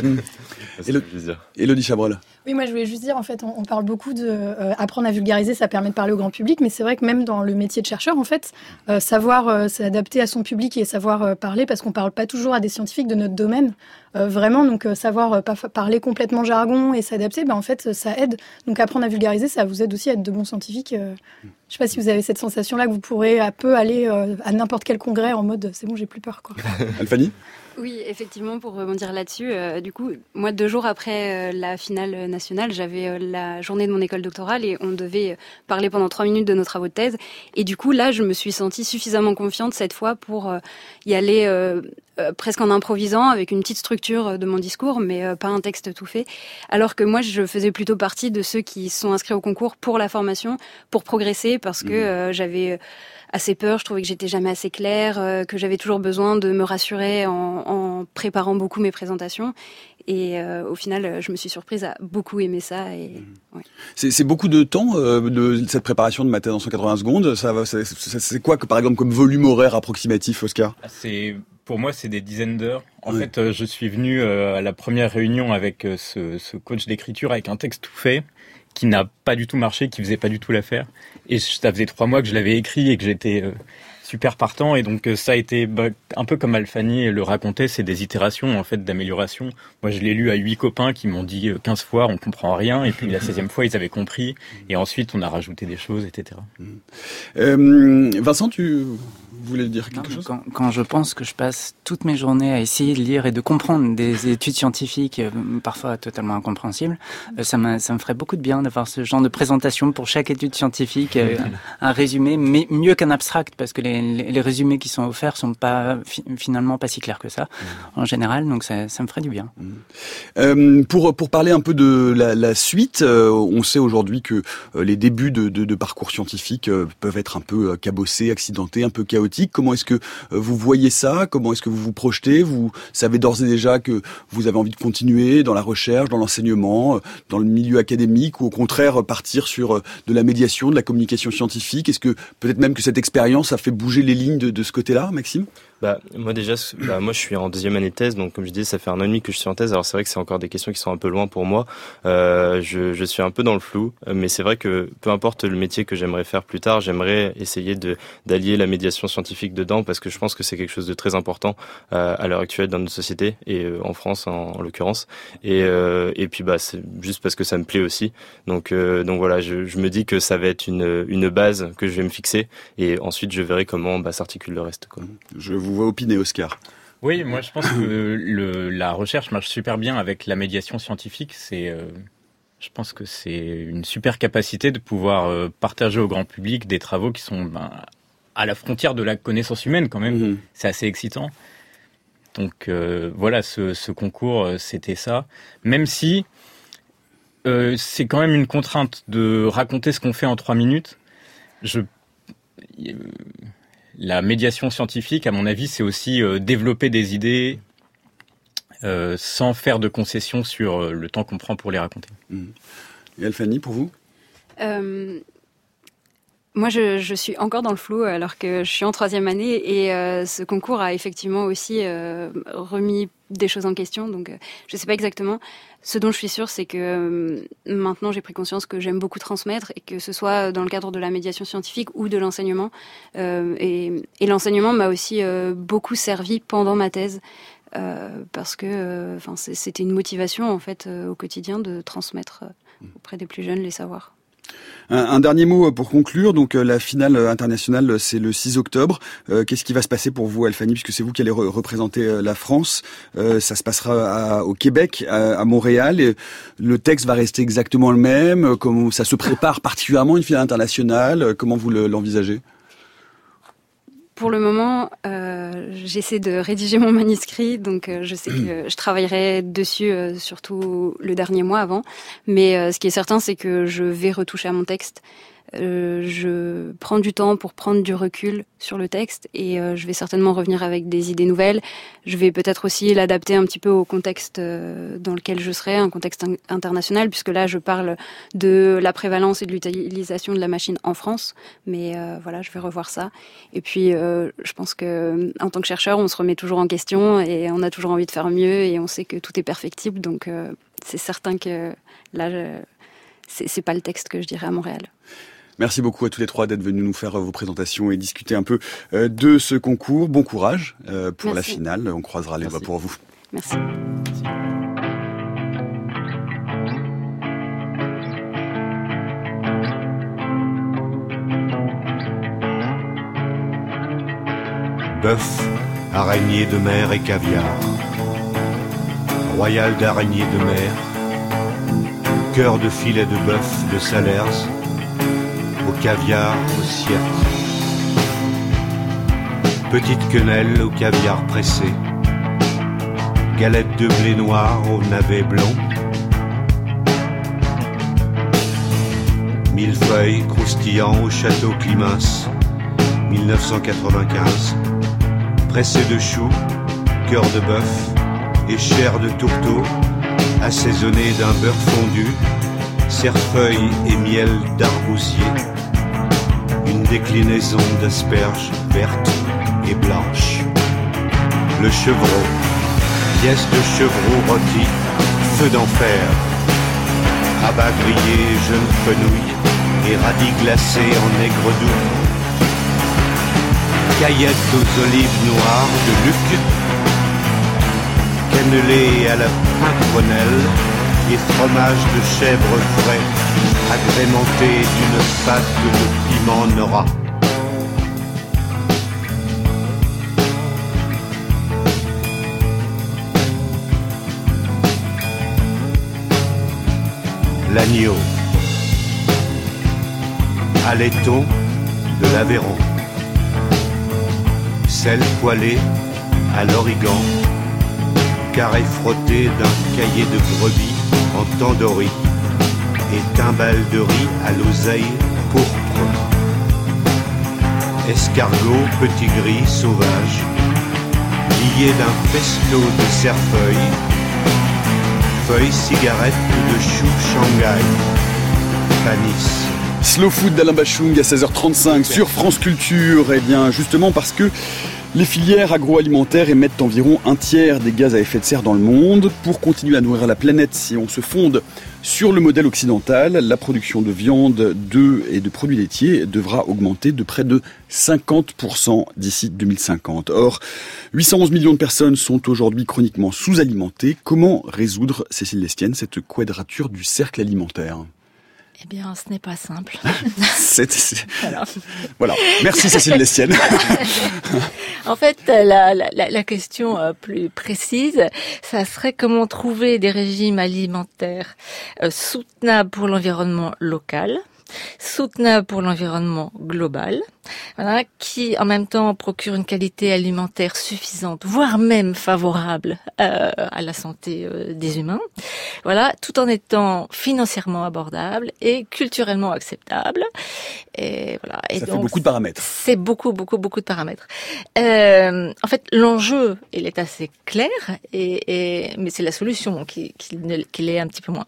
Élodie Chabrol. Oui, moi je voulais juste dire, en fait, on, on parle beaucoup de euh, apprendre à vulgariser, ça permet de parler au grand public, mais c'est vrai que même dans le métier de chercheur, en fait, euh, savoir euh, s'adapter à son public et savoir euh, parler, parce qu'on parle pas toujours à des scientifiques de notre domaine, euh, vraiment, donc euh, savoir euh, pas fa- parler complètement jargon et s'adapter, ben en fait, ça aide. Donc apprendre à vulgariser, ça vous aide aussi à être de bons scientifiques. Euh, je sais pas si vous avez cette sensation-là que vous pourrez un peu aller euh, à n'importe quel congrès en mode c'est bon, j'ai plus peur, quoi. Alphanie ? Oui, effectivement, pour rebondir là-dessus, euh, du coup, moi, deux jours après euh, la finale nationale, j'avais euh, la journée de mon école doctorale et on devait parler pendant trois minutes de nos travaux de thèse. Et du coup, là, je me suis sentie suffisamment confiante cette fois pour euh, y aller euh, euh, presque en improvisant, avec une petite structure de mon discours, mais euh, pas un texte tout fait. Alors que moi, je faisais plutôt partie de ceux qui sont inscrits au concours pour la formation, pour progresser, parce que euh, j'avais assez peur, je trouvais que j'étais jamais assez claire, euh, que j'avais toujours besoin de me rassurer en, en préparant beaucoup mes présentations. Et euh, au final, je me suis surprise à beaucoup aimer ça. Et, mmh. ouais. c'est, c'est beaucoup de temps, euh, de cette préparation de ma thèse en cent quatre-vingts secondes. Ça va, c'est, c'est, c'est quoi, que, par exemple, comme volume horaire approximatif, Oscar ? C'est, pour moi, c'est des dizaines d'heures. En oui. fait, euh, je suis venu euh, à la première réunion avec euh, ce, ce coach d'écriture avec un texte tout fait, qui n'a pas du tout marché, qui faisait pas du tout l'affaire. Et ça faisait trois mois que je l'avais écrit et que j'étais euh, super partant. Et donc ça a été bah, un peu comme Alphanie le racontait, c'est des itérations en fait d'amélioration. Moi je l'ai lu à huit copains qui m'ont dit quinze fois on comprend rien, et puis la seizième fois ils avaient compris, et ensuite on a rajouté des choses, et cetera. Euh, Vincent, tu voulais dire quelque non, chose ? quand, quand je pense que je passe toutes mes journées à essayer de lire et de comprendre des études scientifiques, euh, parfois totalement incompréhensibles, euh, ça, m'a, ça me ferait beaucoup de bien d'avoir ce genre de présentation pour chaque étude scientifique, euh, un, un résumé, mais mieux qu'un abstract, parce que les, les, les résumés qui sont offerts sont pas fi- finalement pas si clairs que ça, en général, donc ça, ça me ferait du bien. Euh, pour, pour parler un peu de la, la suite, euh, on sait aujourd'hui que euh, les débuts de, de, de parcours scientifiques euh, peuvent être un peu euh, cabossés, accidentés, un peu chaotiques. Comment est-ce que euh, vous voyez ça ? Comment est-ce que vous vous projetez ? Vous savez d'ores et déjà que vous avez envie de continuer dans la recherche, dans l'enseignement, euh, dans le milieu académique, ou au contraire partir sur euh, de la médiation, de la communication scientifique ? Est-ce que peut-être même que cette expérience a fait bouger les lignes de, de ce côté-là, Maxime ? Bah, moi déjà, bah, moi je suis en deuxième année de thèse, donc comme je disais, ça fait un an et demi que je suis en thèse. Alors c'est vrai que c'est encore des questions qui sont un peu loin pour moi. Euh, je, je suis un peu dans le flou, mais c'est vrai que peu importe le métier que j'aimerais faire plus tard, j'aimerais essayer de d'allier la médiation scientifique dedans, parce que je pense que c'est quelque chose de très important euh, à l'heure actuelle dans notre société, et euh, en France en, en l'occurrence. Et euh, et puis bah c'est juste parce que ça me plaît aussi. Donc euh, donc voilà, je, je me dis que ça va être une une base que je vais me fixer, et ensuite je verrai comment bah s'articule le reste, quoi. Je vous vois opiner, Oscar. Oui, moi je pense que le, la recherche marche super bien avec la médiation scientifique. C'est, euh, je pense que c'est une super capacité de pouvoir euh, partager au grand public des travaux qui sont ben, à la frontière de la connaissance humaine quand même. Mmh. C'est assez excitant. Donc euh, voilà, ce, ce concours, c'était ça. Même si euh, c'est quand même une contrainte de raconter ce qu'on fait en trois minutes. Je, euh, la médiation scientifique, à mon avis, c'est aussi euh, développer des idées euh, sans faire de concessions sur euh, le temps qu'on prend pour les raconter. Mmh. Et Alphanie, pour vous ? euh... Moi, je, je suis encore dans le flou alors que je suis en troisième année et euh, ce concours a effectivement aussi euh, remis des choses en question. Donc, euh, je ne sais pas exactement. Ce dont je suis sûre, c'est que euh, maintenant, j'ai pris conscience que j'aime beaucoup transmettre et que ce soit dans le cadre de la médiation scientifique ou de l'enseignement. Euh, et, et l'enseignement m'a aussi euh, beaucoup servi pendant ma thèse euh, parce que, enfin, euh, c'était une motivation en fait euh, au quotidien de transmettre euh, auprès des plus jeunes les savoirs. Un, un dernier mot pour conclure. Donc euh, la finale internationale, c'est le six octobre. Euh, qu'est-ce qui va se passer pour vous, Alphanie, puisque c'est vous qui allez re- représenter euh, la France. Euh, ça se passera à, au Québec, à, à Montréal. Et le texte va rester exactement le même. Comment ça se prépare particulièrement une finale internationale ? Comment vous le, l'envisagez ? Pour le moment, euh, j'essaie de rédiger mon manuscrit, donc euh, je sais que je travaillerai dessus euh, surtout le dernier mois avant. Mais euh, ce qui est certain, c'est que je vais retoucher à mon texte. Euh, je prends du temps pour prendre du recul sur le texte et euh, je vais certainement revenir avec des idées nouvelles. Je vais peut-être aussi l'adapter un petit peu au contexte euh, dans lequel je serai, un contexte in- international, puisque là je parle de la prévalence et de l'utilisation de la machine en France. Mais euh, voilà, je vais revoir ça. Et puis euh, je pense que en tant que chercheur, on se remet toujours en question et on a toujours envie de faire mieux et on sait que tout est perfectible. Donc euh, c'est certain que là, je, c'est, c'est pas le texte que je dirais à Montréal. Merci beaucoup à tous les trois d'être venus nous faire vos présentations et discuter un peu de ce concours. Bon courage pour Merci. La finale. On croisera les doigts pour vous. Merci. Merci. Bœuf, araignée de mer et caviar. Royal d'araignée de mer. Cœur de filet de bœuf de Salers. Au caviar, au ciertre. Petite quenelle au caviar pressé. Galette de blé noir au navet blanc. Millefeuille croustillant au château Climens, dix-neuf cent quatre-vingt-quinze. Pressé de choux, cœur de bœuf et chair de tourteau, assaisonné d'un beurre fondu, cerfeuil et miel d'arbousier. Une déclinaison d'asperges vertes et blanches. Le chevreau, pièce de chevreau rôti, feu d'enfer. Abats grillé, jeune fenouil et radis glacés en aigre doux. Caillettes aux olives noires de Luc. Cannelé à la pimprenelle et fromage de chèvre frais, agrémenté d'une pâte de piment nora. L'agneau, à laiton de l'Aveyron, sel poêlé à l'origan, carré frotté d'un cahier de brebis en tandoori et timbale de riz à l'oseille pourpre. Escargot petit gris sauvage, lié d'un pesto de cerfeuil, feuilles cigarette de chou Shanghai, panis. Slow Food d'Alain Bachung à seize heures trente-cinq sur France Culture. Eh bien, justement parce que les filières agroalimentaires émettent environ un tiers des gaz à effet de serre dans le monde. Pour continuer à nourrir la planète, si on se fonde sur le modèle occidental, la production de viande, d'œufs et de produits laitiers devra augmenter de près de cinquante pour cent d'ici deux mille cinquante. Or, huit cent onze millions de personnes sont aujourd'hui chroniquement sous-alimentées. Comment résoudre, Cécile Lestienne, cette quadrature du cercle alimentaire ? Eh bien, ce n'est pas simple. c'est, c'est... Voilà. voilà. Merci Cécile Lestienne. En fait, la, la, la question plus précise, ça serait comment trouver des régimes alimentaires soutenables pour l'environnement local, soutenables pour l'environnement global voilà, qui en même temps procure une qualité alimentaire suffisante, voire même favorable euh, à la santé euh, des humains. Voilà, tout en étant financièrement abordable et culturellement acceptable. Et voilà. Et ça donc, fait beaucoup de paramètres. C'est beaucoup, beaucoup, beaucoup de paramètres. Euh, en fait, l'enjeu, il est assez clair, et, et mais c'est la solution qui, qui, qui l'est un petit peu moins.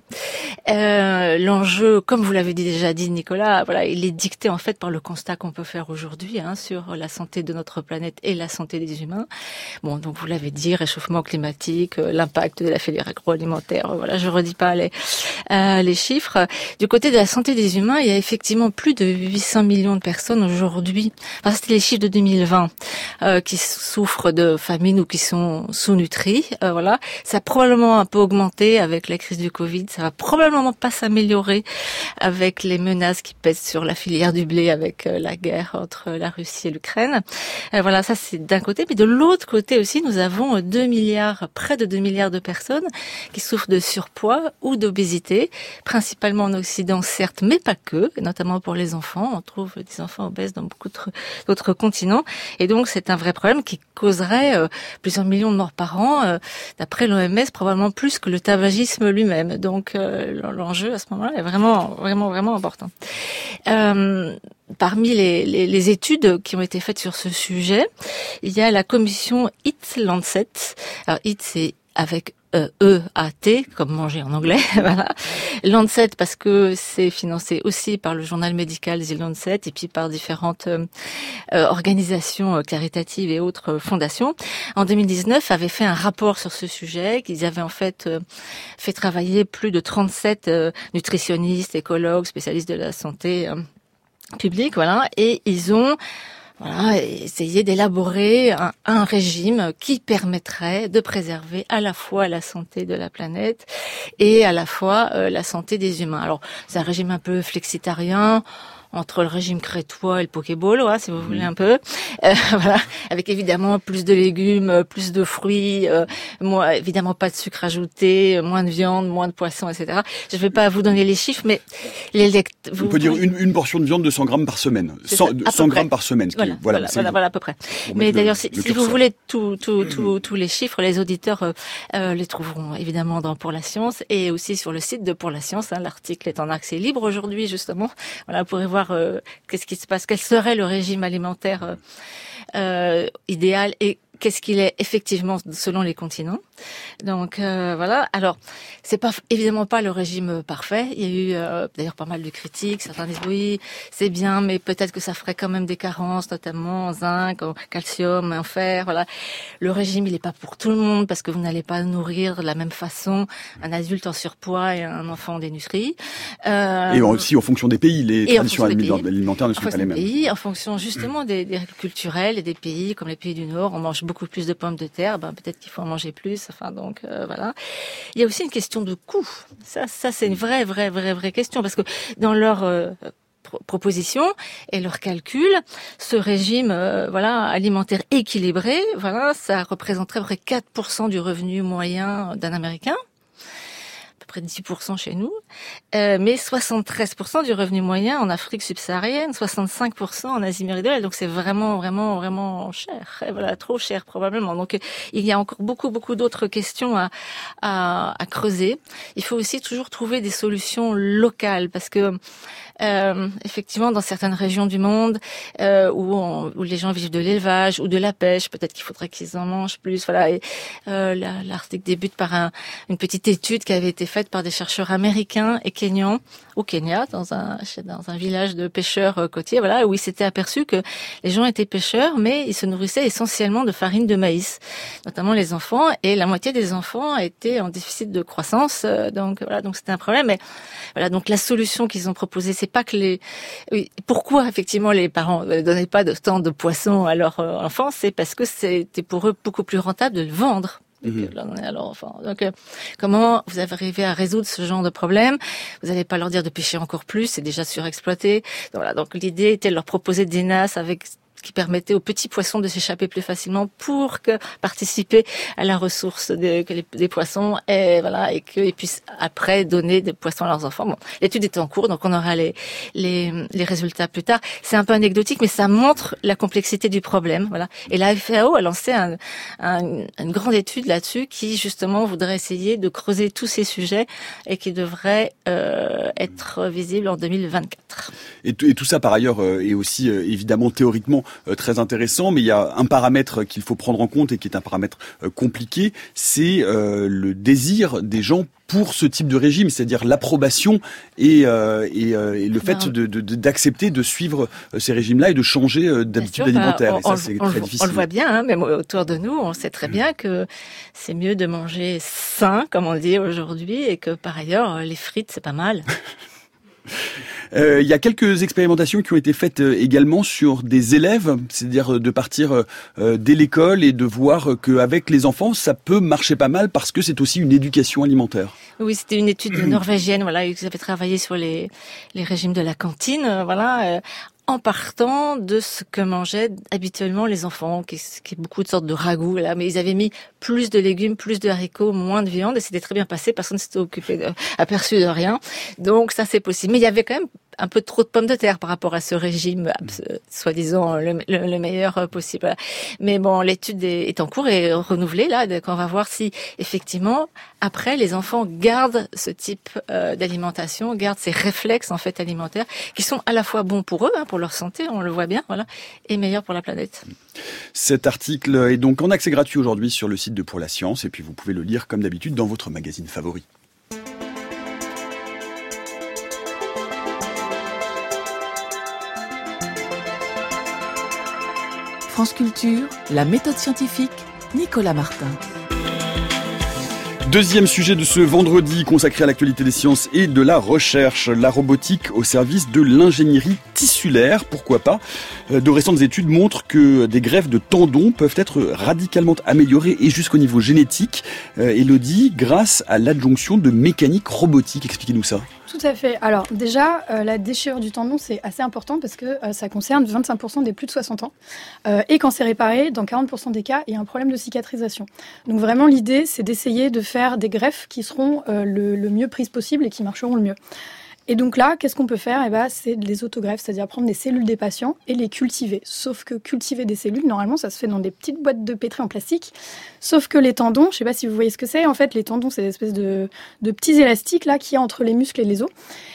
Euh, l'enjeu, comme vous l'avez déjà dit, Nicolas, voilà, il est dicté en fait par le constat qu'on peut faire aujourd'hui hein, sur la santé de notre planète et la santé des humains. Bon, donc vous l'avez dit, réchauffement climatique, euh, l'impact de la filière agroalimentaire. Euh, voilà, je redis pas les euh, les chiffres. Du côté de la santé des humains, il y a effectivement plus de huit cents millions de personnes aujourd'hui. Enfin, c'était les chiffres de deux mille vingt euh, qui souffrent de famine ou qui sont sous-nutris. Euh, voilà, ça a probablement un peu augmenté avec la crise du Covid. Ça va probablement pas s'améliorer avec les menaces qui pèsent sur la filière du blé avec euh, la guerre entre la Russie et l'Ukraine. Euh, voilà, ça c'est d'un côté. Mais de l'autre côté aussi, nous avons deux milliards, près de deux milliards de personnes qui souffrent de surpoids ou d'obésité, principalement en Occident, certes, mais pas que, notamment pour les enfants. On trouve des enfants obèses dans beaucoup d'autres continents. Et donc, c'est un vrai problème qui causerait euh, plusieurs millions de morts par an, euh, d'après l'O M S, probablement plus que le tabagisme lui-même. Donc, euh, l'enjeu à ce moment-là est vraiment, vraiment, vraiment important. Euh, Parmi les, les, les études qui ont été faites sur ce sujet, il y a la commission Eat Lancet. Alors Eat, c'est avec euh, E A T, comme manger en anglais. Voilà. Lancet parce que c'est financé aussi par le journal médical The Lancet et puis par différentes euh, organisations caritatives et autres fondations. En deux mille dix-neuf, avait fait un rapport sur ce sujet qu'ils avaient en fait euh, fait travailler plus de trente-sept euh, nutritionnistes, écologues, spécialistes de la santé euh, public, voilà, et ils ont voilà, essayé d'élaborer un, un régime qui permettrait de préserver à la fois la santé de la planète et à la fois euh, la santé des humains. Alors, c'est un régime un peu flexitarien, entre le régime crétois et le pokéball, ouais, si vous voulez un peu, euh, voilà, avec évidemment plus de légumes, plus de fruits, euh, moins, évidemment pas de sucre ajouté, moins de viande, moins de poisson, et cetera. Je ne vais pas vous donner les chiffres, mais les lect... vous on peut dire une, une portion de viande de cent grammes par semaine, cent, cent grammes par semaine. Ce voilà, qui, voilà, voilà, voilà, voilà, à peu près. Mais d'ailleurs, si, si vous voulez tous tout, tout, tous les chiffres, les auditeurs euh, euh, les trouveront évidemment dans Pour la Science et aussi sur le site de Pour la Science. Hein, l'article est en accès libre aujourd'hui, justement. Voilà, vous pourrez voir Euh, qu'est-ce qui se passe, quel serait le régime alimentaire euh, euh, idéal et qu'est-ce qu'il est effectivement selon les continents. Donc euh, voilà. Alors c'est pas évidemment pas le régime parfait. Il y a eu euh, d'ailleurs pas mal de critiques. Certains disent oui, c'est bien, mais peut-être que ça ferait quand même des carences, notamment en zinc, en calcium, en fer. Voilà. Le régime il est pas pour tout le monde parce que vous n'allez pas nourrir de la même façon un adulte en surpoids et un enfant dénutri. Euh, et aussi en fonction des pays, les traditions alimentaires ne sont pas les mêmes. Pays, en fonction justement des, des règles culturelles et des pays comme les pays du Nord, on mange beaucoup plus de pommes de terre. Ben peut-être qu'il faut en manger plus. Enfin, donc euh, voilà. Il y a aussi une question de coût. Ça, ça c'est une vraie, vraie, vraie, vraie question parce que dans leur euh, pro- proposition et leur calcul, ce régime, euh, voilà, alimentaire équilibré, voilà, ça représenterait à peu près quatre pour cent du revenu moyen d'un Américain. Près de dix pour cent chez nous, euh, mais soixante-treize pour cent du revenu moyen en Afrique subsaharienne, soixante-cinq pour cent en Asie méridionale. Donc c'est vraiment, vraiment, vraiment cher. Et voilà, trop cher probablement. Donc il y a encore beaucoup, beaucoup d'autres questions à, à, à creuser. Il faut aussi toujours trouver des solutions locales parce que euh, effectivement, dans certaines régions du monde euh, où, on, où les gens vivent de l'élevage ou de la pêche, peut-être qu'il faudrait qu'ils en mangent plus. Voilà. Et euh, la, l'article débute par un, une petite étude qui avait été faite par des chercheurs américains et kenyans au Kenya, dans un dans un village de pêcheurs côtiers, voilà, où ils s'étaient aperçus que les gens étaient pêcheurs, mais ils se nourrissaient essentiellement de farine de maïs, notamment les enfants, et la moitié des enfants étaient en déficit de croissance, donc voilà, donc c'était un problème. Mais voilà, donc la solution qu'ils ont proposée, c'est pas que les, oui, pourquoi effectivement les parents ne donnaient pas de tant de poissons à leurs enfants, c'est parce que c'était pour eux beaucoup plus rentable de le vendre. Mmh. Là, on est alors, enfin, donc, euh, comment vous arrivez à résoudre ce genre de problème? Vous n'allez pas leur dire de pêcher encore plus, c'est déjà surexploité. Donc, voilà, donc l'idée était de leur proposer des nasses avec qui permettait aux petits poissons de s'échapper plus facilement pour que participer à la ressource des, des poissons et voilà et qu'ils puissent après donner des poissons à leurs enfants. Bon, l'étude est en cours, donc on aura les les les résultats plus tard. C'est un peu anecdotique, mais ça montre la complexité du problème. Voilà. Et la F A O a lancé un, un, une grande étude là-dessus qui justement voudrait essayer de creuser tous ces sujets et qui devrait euh, être visible en deux mille vingt-quatre. Et, t- et tout ça par ailleurs euh, est aussi euh, évidemment théoriquement Euh, très intéressant, mais il y a un paramètre qu'il faut prendre en compte et qui est un paramètre euh, compliqué, c'est euh, le désir des gens pour ce type de régime, c'est-à-dire l'approbation et, euh, et, euh, et le fait Non. de, de, de, d'accepter de suivre euh, ces régimes-là et de changer euh, d'habitude alimentaire. Bah, on, et ça, c'est on, très on, difficile. on le voit bien, hein, même autour de nous, on sait très bien que c'est mieux de manger sain, comme on dit aujourd'hui, et que par ailleurs, les frites, c'est pas mal. Euh, il y a quelques expérimentations qui ont été faites euh, également sur des élèves, c'est-à-dire euh, de partir euh, dès l'école et de voir euh, qu'avec les enfants, ça peut marcher pas mal parce que c'est aussi une éducation alimentaire. Oui, c'était une étude norvégienne, voilà, ils avaient travaillé sur les les régimes de la cantine, euh, voilà. Euh, en partant de ce que mangeaient habituellement les enfants, qui, qui est beaucoup de sortes de ragoûts, là, mais ils avaient mis plus de légumes, plus de haricots, moins de viande, et c'était très bien passé, personne ne s'était occupé de, aperçu de rien. Donc ça c'est possible. Mais il y avait quand même un peu trop de pommes de terre par rapport à ce régime, euh, soi-disant le, le, le meilleur possible. Mais bon, l'étude est, est en cours et renouvelée, là, donc on va voir si effectivement, après, les enfants gardent ce type euh, d'alimentation, gardent ces réflexes en fait alimentaires, qui sont à la fois bons pour eux, hein, pour leur santé, on le voit bien, voilà, et meilleurs pour la planète. Cet article est donc en accès gratuit aujourd'hui sur le site de Pour la Science, et puis vous pouvez le lire comme d'habitude dans votre magazine favori. France Culture, la méthode scientifique, Nicolas Martin. Deuxième sujet de ce vendredi consacré à l'actualité des sciences et de la recherche, la robotique au service de l'ingénierie tissulaire, pourquoi pas. De récentes études montrent que des greffes de tendons peuvent être radicalement améliorées et jusqu'au niveau génétique. Euh, Élodie, grâce à l'adjonction de mécanique robotique. Expliquez-nous ça. Tout à fait. Alors déjà, euh, la déchirure du tendon, c'est assez important parce que euh, ça concerne vingt-cinq pour cent des plus de soixante ans. Euh, et quand c'est réparé, dans quarante pour cent des cas, il y a un problème de cicatrisation. Donc vraiment, l'idée, c'est d'essayer de faire des greffes qui seront euh, le, le mieux prises possible et qui marcheront le mieux. Et donc là, qu'est-ce qu'on peut faire ? Eh ben, c'est des autogreffes, c'est-à-dire prendre des cellules des patients et les cultiver. Sauf que cultiver des cellules, normalement, ça se fait dans des petites boîtes de pétri en plastique. Sauf que les tendons, je ne sais pas si vous voyez ce que c'est, en fait, les tendons, c'est des espèces de, de petits élastiques là qu'il y a entre les muscles et les os.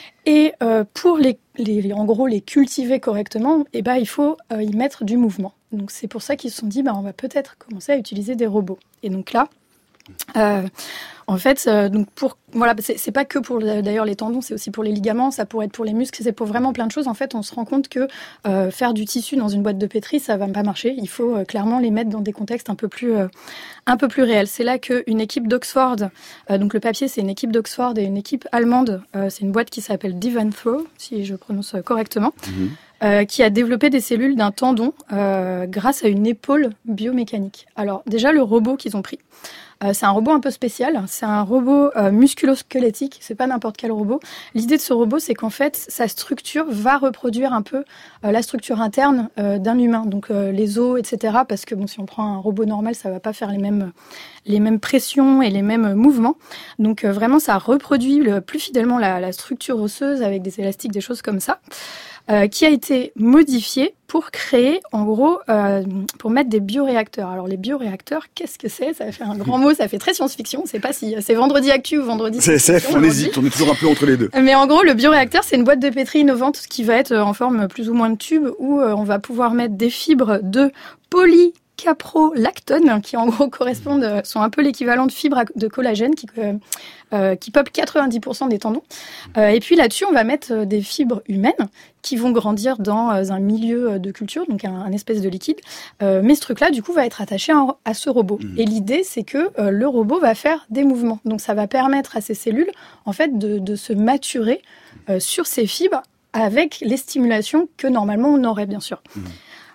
Et euh, pour les, les, en gros, les cultiver correctement, eh ben, il faut euh, y mettre du mouvement. Donc c'est pour ça qu'ils se sont dit, ben, on va peut-être commencer à utiliser des robots. Et donc là, Euh, en fait, euh, donc pour voilà, c'est, c'est pas que pour d'ailleurs les tendons, c'est aussi pour les ligaments, ça pourrait être pour les muscles, c'est pour vraiment plein de choses. En fait, on se rend compte que euh, faire du tissu dans une boîte de pétri, ça va pas marcher. Il faut euh, clairement les mettre dans des contextes un peu plus euh, un peu plus réels. C'est là qu'une équipe d'Oxford, euh, donc le papier, c'est une équipe d'Oxford et une équipe allemande. Euh, c'est une boîte qui s'appelle Diventhrow, si je prononce correctement. Mmh. Euh, qui a développé des cellules d'un tendon euh, grâce à une épaule biomécanique. Alors déjà, le robot qu'ils ont pris, euh, c'est un robot un peu spécial. C'est un robot euh, musculo-squelettique, c'est pas n'importe quel robot. L'idée de ce robot, c'est qu'en fait, sa structure va reproduire un peu euh, la structure interne euh, d'un humain, donc euh, les os, et cetera. Parce que bon, si on prend un robot normal, ça va pas faire les mêmes les mêmes pressions et les mêmes mouvements. Donc euh, vraiment, ça reproduit le, plus fidèlement la, la structure osseuse avec des élastiques, des choses comme ça. Euh, qui a été modifié pour créer, en gros, euh, pour mettre des bioréacteurs. Alors, les bioréacteurs, qu'est-ce que c'est ? Ça fait un grand mot, ça fait très science-fiction. On ne sait pas si c'est vendredi actu ou vendredi c'est, c'est, on hésite, on est toujours un peu entre les deux. Mais en gros, le bioréacteur, c'est une boîte de pétri innovante qui va être en forme plus ou moins de tube où euh, on va pouvoir mettre des fibres de poly caprolactone, qui en gros correspondent, sont un peu l'équivalent de fibres de collagène qui, euh, euh, qui peuplent quatre-vingt-dix pour cent des tendons. Euh, et puis là-dessus, on va mettre des fibres humaines qui vont grandir dans un milieu de culture, donc un, un espèce de liquide. Euh, mais ce truc-là, du coup, va être attaché à, à ce robot. Mmh. Et l'idée, c'est que euh, le robot va faire des mouvements. Donc ça va permettre à ces cellules, en fait, de, de se maturer euh, sur ces fibres avec les stimulations que normalement on aurait, bien sûr. Mmh.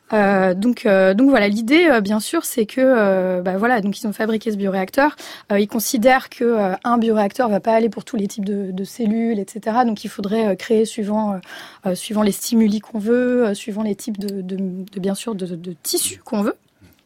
Euh, donc, euh, donc voilà, l'idée, euh, bien sûr, c'est que, euh, bah voilà, donc ils ont fabriqué ce bioréacteur. Euh, ils considèrent que euh, un bioréacteur va pas aller pour tous les types de, de cellules, et cetera. Donc, il faudrait euh, créer suivant, euh, suivant les stimuli qu'on veut, euh, suivant les types de, de, de bien sûr, de, de, de tissus qu'on veut.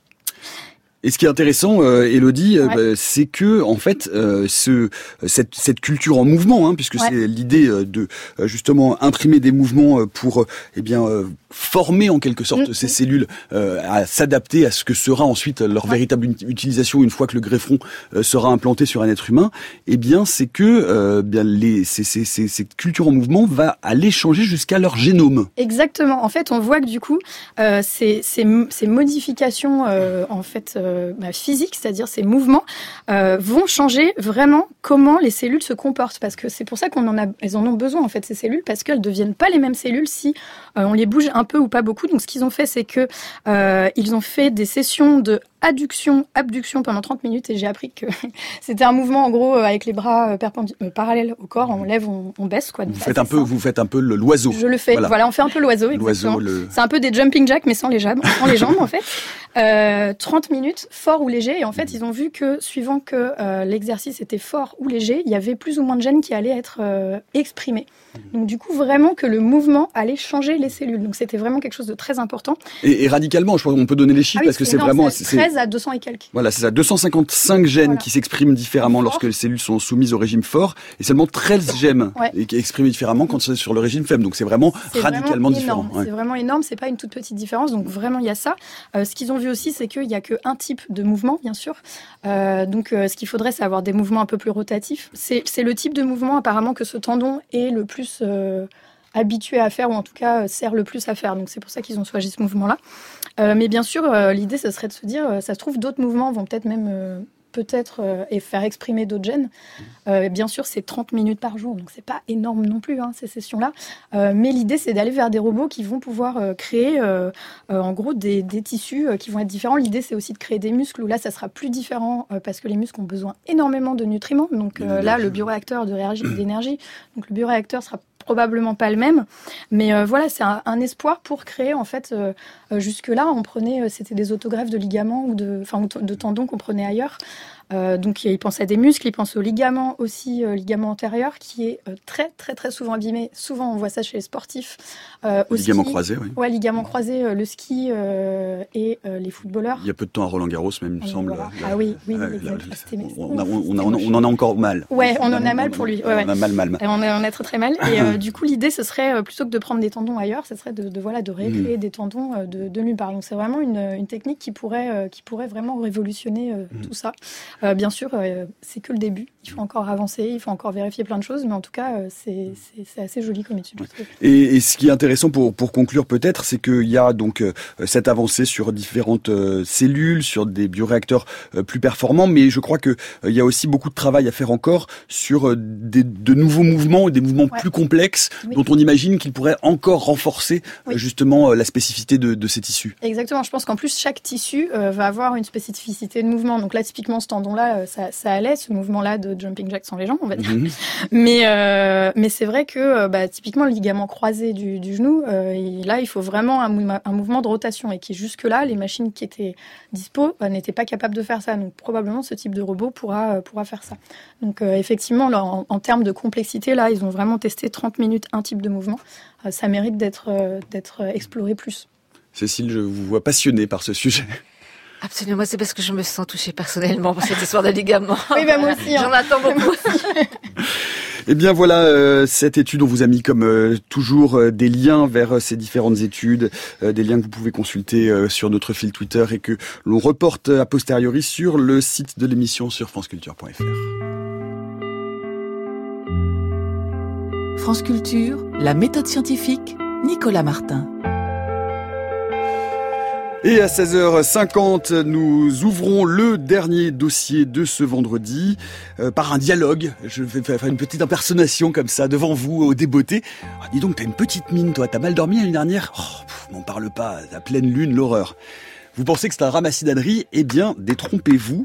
Et ce qui est intéressant, euh, Élodie, ouais. euh, c'est que en fait, euh, ce cette cette culture en mouvement, hein, puisque ouais. c'est l'idée euh, de euh, justement imprimer des mouvements pour, euh, eh bien, euh, former en quelque sorte mmh. ces cellules euh, à s'adapter à ce que sera ensuite leur ouais. véritable utilisation une fois que le greffon euh, sera implanté sur un être humain. Eh bien, c'est que euh, bien les ces, ces, ces, cette culture en mouvement va aller changer jusqu'à leur génome. Exactement. En fait, on voit que du coup, euh, ces, ces ces modifications, euh, en fait. Euh, Bah, physiques, c'est-à-dire ces mouvements, euh, vont changer vraiment comment les cellules se comportent. Parce que c'est pour ça qu'on en a, elles en ont besoin en fait ces cellules, parce qu'elles deviennent pas les mêmes cellules si euh, on les bouge un peu ou pas beaucoup. Donc ce qu'ils ont fait, c'est que euh, ils ont fait des sessions de adduction, abduction pendant trente minutes et j'ai appris que c'était un mouvement en gros avec les bras perpendic- euh, parallèles au corps, on lève, on, on baisse quoi. Vous faites un peu, simple. vous faites un peu le, l'oiseau. Je le fais. Voilà, voilà on fait un peu l'oiseau. L'oiseau. Le... C'est un peu des jumping jacks mais sans les jambes, sans les jambes en fait. Euh, trente minutes, fort ou léger. Et en fait, ils ont vu que suivant que euh, l'exercice était fort ou léger, il y avait plus ou moins de gènes qui allaient être euh, exprimés. Donc du coup, vraiment que le mouvement allait changer les cellules. Donc c'était vraiment quelque chose de très important. Et, et radicalement, je crois qu'on peut donner les chiffres ah oui, parce que c'est, c'est vraiment... C'est treize à deux cents et quelques. Voilà, c'est ça. deux cent cinquante-cinq gènes voilà. qui s'expriment différemment lorsque les cellules sont soumises au régime fort et seulement treize gènes ouais. qui exprimés différemment quand c'est sur le régime faible. Donc c'est vraiment c'est radicalement vraiment différent. Ouais. C'est vraiment énorme, c'est pas une toute petite différence. Donc vraiment, il y a ça. Euh, ce qu'ils ont vu aussi, c'est qu'il y a qu'un type de mouvement, bien sûr. Euh, donc euh, ce qu'il faudrait, c'est avoir des mouvements un peu plus rotatifs. C'est, c'est le type de mouvement apparemment que ce tendon est le plus... Euh, habitué à faire, ou en tout cas euh, sert le plus à faire. Donc c'est pour ça qu'ils ont choisi ce mouvement-là. Euh, mais bien sûr, euh, l'idée, ce serait de se dire, euh, ça se trouve, d'autres mouvements vont peut-être même... Euh, peut-être euh, et faire exprimer d'autres gènes. Euh, bien sûr, c'est trente minutes par jour, donc c'est pas énorme non plus, hein, ces sessions-là. Euh, mais l'idée, c'est d'aller vers des robots qui vont pouvoir euh, créer, euh, euh, en gros, des, des tissus euh, qui vont être différents. L'idée, c'est aussi de créer des muscles où là, ça sera plus différent euh, parce que les muscles ont besoin énormément de nutriments. Donc euh, là, le bioréacteur de réagi- d'énergie, donc le bioréacteur sera probablement pas le même, mais euh, voilà, c'est un, un espoir pour créer en fait. Euh, jusque-là, on prenait, euh, c'était des autogreffes de ligaments ou de, enfin, de tendons qu'on prenait ailleurs. Euh, donc, il pense à des muscles, il pense aux ligaments aussi, euh, ligament antérieur, qui est euh, très, très, très souvent abîmé. Souvent, on voit ça chez les sportifs. Euh, ligament croisé, oui. Ouais, ligament croisé, euh, le ski euh, et euh, les footballeurs. Il y a peu de temps à Roland Garros, même, il me semble. Voilà. Ah oui, oui, euh, oui, exact. Là, on, a, on, a, on en a encore mal. Ouais, on, on en a, a mal pour lui. Ouais, ouais. On a mal, mal, mal. Et on, a, on a très, très mal. Et euh, du coup, l'idée, ce serait, euh, plutôt que de prendre des tendons ailleurs, ce serait de, de, voilà, de récréer mmh. des tendons euh, de, de nulle part. Donc, c'est vraiment une, une technique qui pourrait, euh, qui pourrait vraiment révolutionner euh, mmh. tout ça. Euh, bien sûr, euh, c'est que le début. Il faut encore avancer, il faut encore vérifier plein de choses, mais en tout cas, c'est, c'est, c'est assez joli comme étude. Et, et ce qui est intéressant pour, pour conclure peut-être, c'est qu'il y a donc euh, cette avancée sur différentes euh, cellules, sur des bioréacteurs euh, plus performants, mais je crois qu'il euh, y a aussi beaucoup de travail à faire encore sur euh, des, de nouveaux mouvements, des mouvements ouais. plus complexes, oui. dont on imagine qu'ils pourraient encore renforcer oui. euh, justement euh, la spécificité de, de ces tissus. Exactement, je pense qu'en plus, chaque tissu euh, va avoir une spécificité de mouvement. Donc là, typiquement, ce tendon-là, ça, ça allait, ce mouvement-là de jumping jack sans les jambes, on va dire. Mmh. Mais euh, mais c'est vrai que bah, typiquement le ligament croisé du, du genou, euh, il, là il faut vraiment un, mou- un mouvement de rotation et qui jusque là les machines qui étaient dispo bah, n'étaient pas capables de faire ça. Donc probablement ce type de robot pourra euh, pourra faire ça. Donc euh, effectivement là, en, en termes de complexité là ils ont vraiment testé trente minutes un type de mouvement. Euh, ça mérite d'être euh, d'être exploré plus. Cécile, je vous vois passionnée par ce sujet. Absolument, moi c'est parce que je me sens touchée personnellement par cette histoire de ligament. Oui, bah moi aussi. Hein. J'en attends beaucoup. Eh bien voilà, euh, cette étude, on vous a mis comme euh, toujours euh, des liens vers euh, ces différentes études, euh, des liens que vous pouvez consulter euh, sur notre fil Twitter et que l'on reporte a posteriori sur le site de l'émission sur franceculture point f r. France Culture, la méthode scientifique, Nicolas Martin. Et à seize heures cinquante, nous ouvrons le dernier dossier de ce vendredi euh, par un dialogue. Je vais faire une petite impersonnation comme ça devant vous au débeauté. Oh, dis donc, t'as une petite mine, toi. T'as mal dormi l'année dernière ? Oh, pff, m'en parle pas. À pleine lune, l'horreur. Vous pensez que c'est un ramassis d'âneries ? Eh bien, détrompez-vous.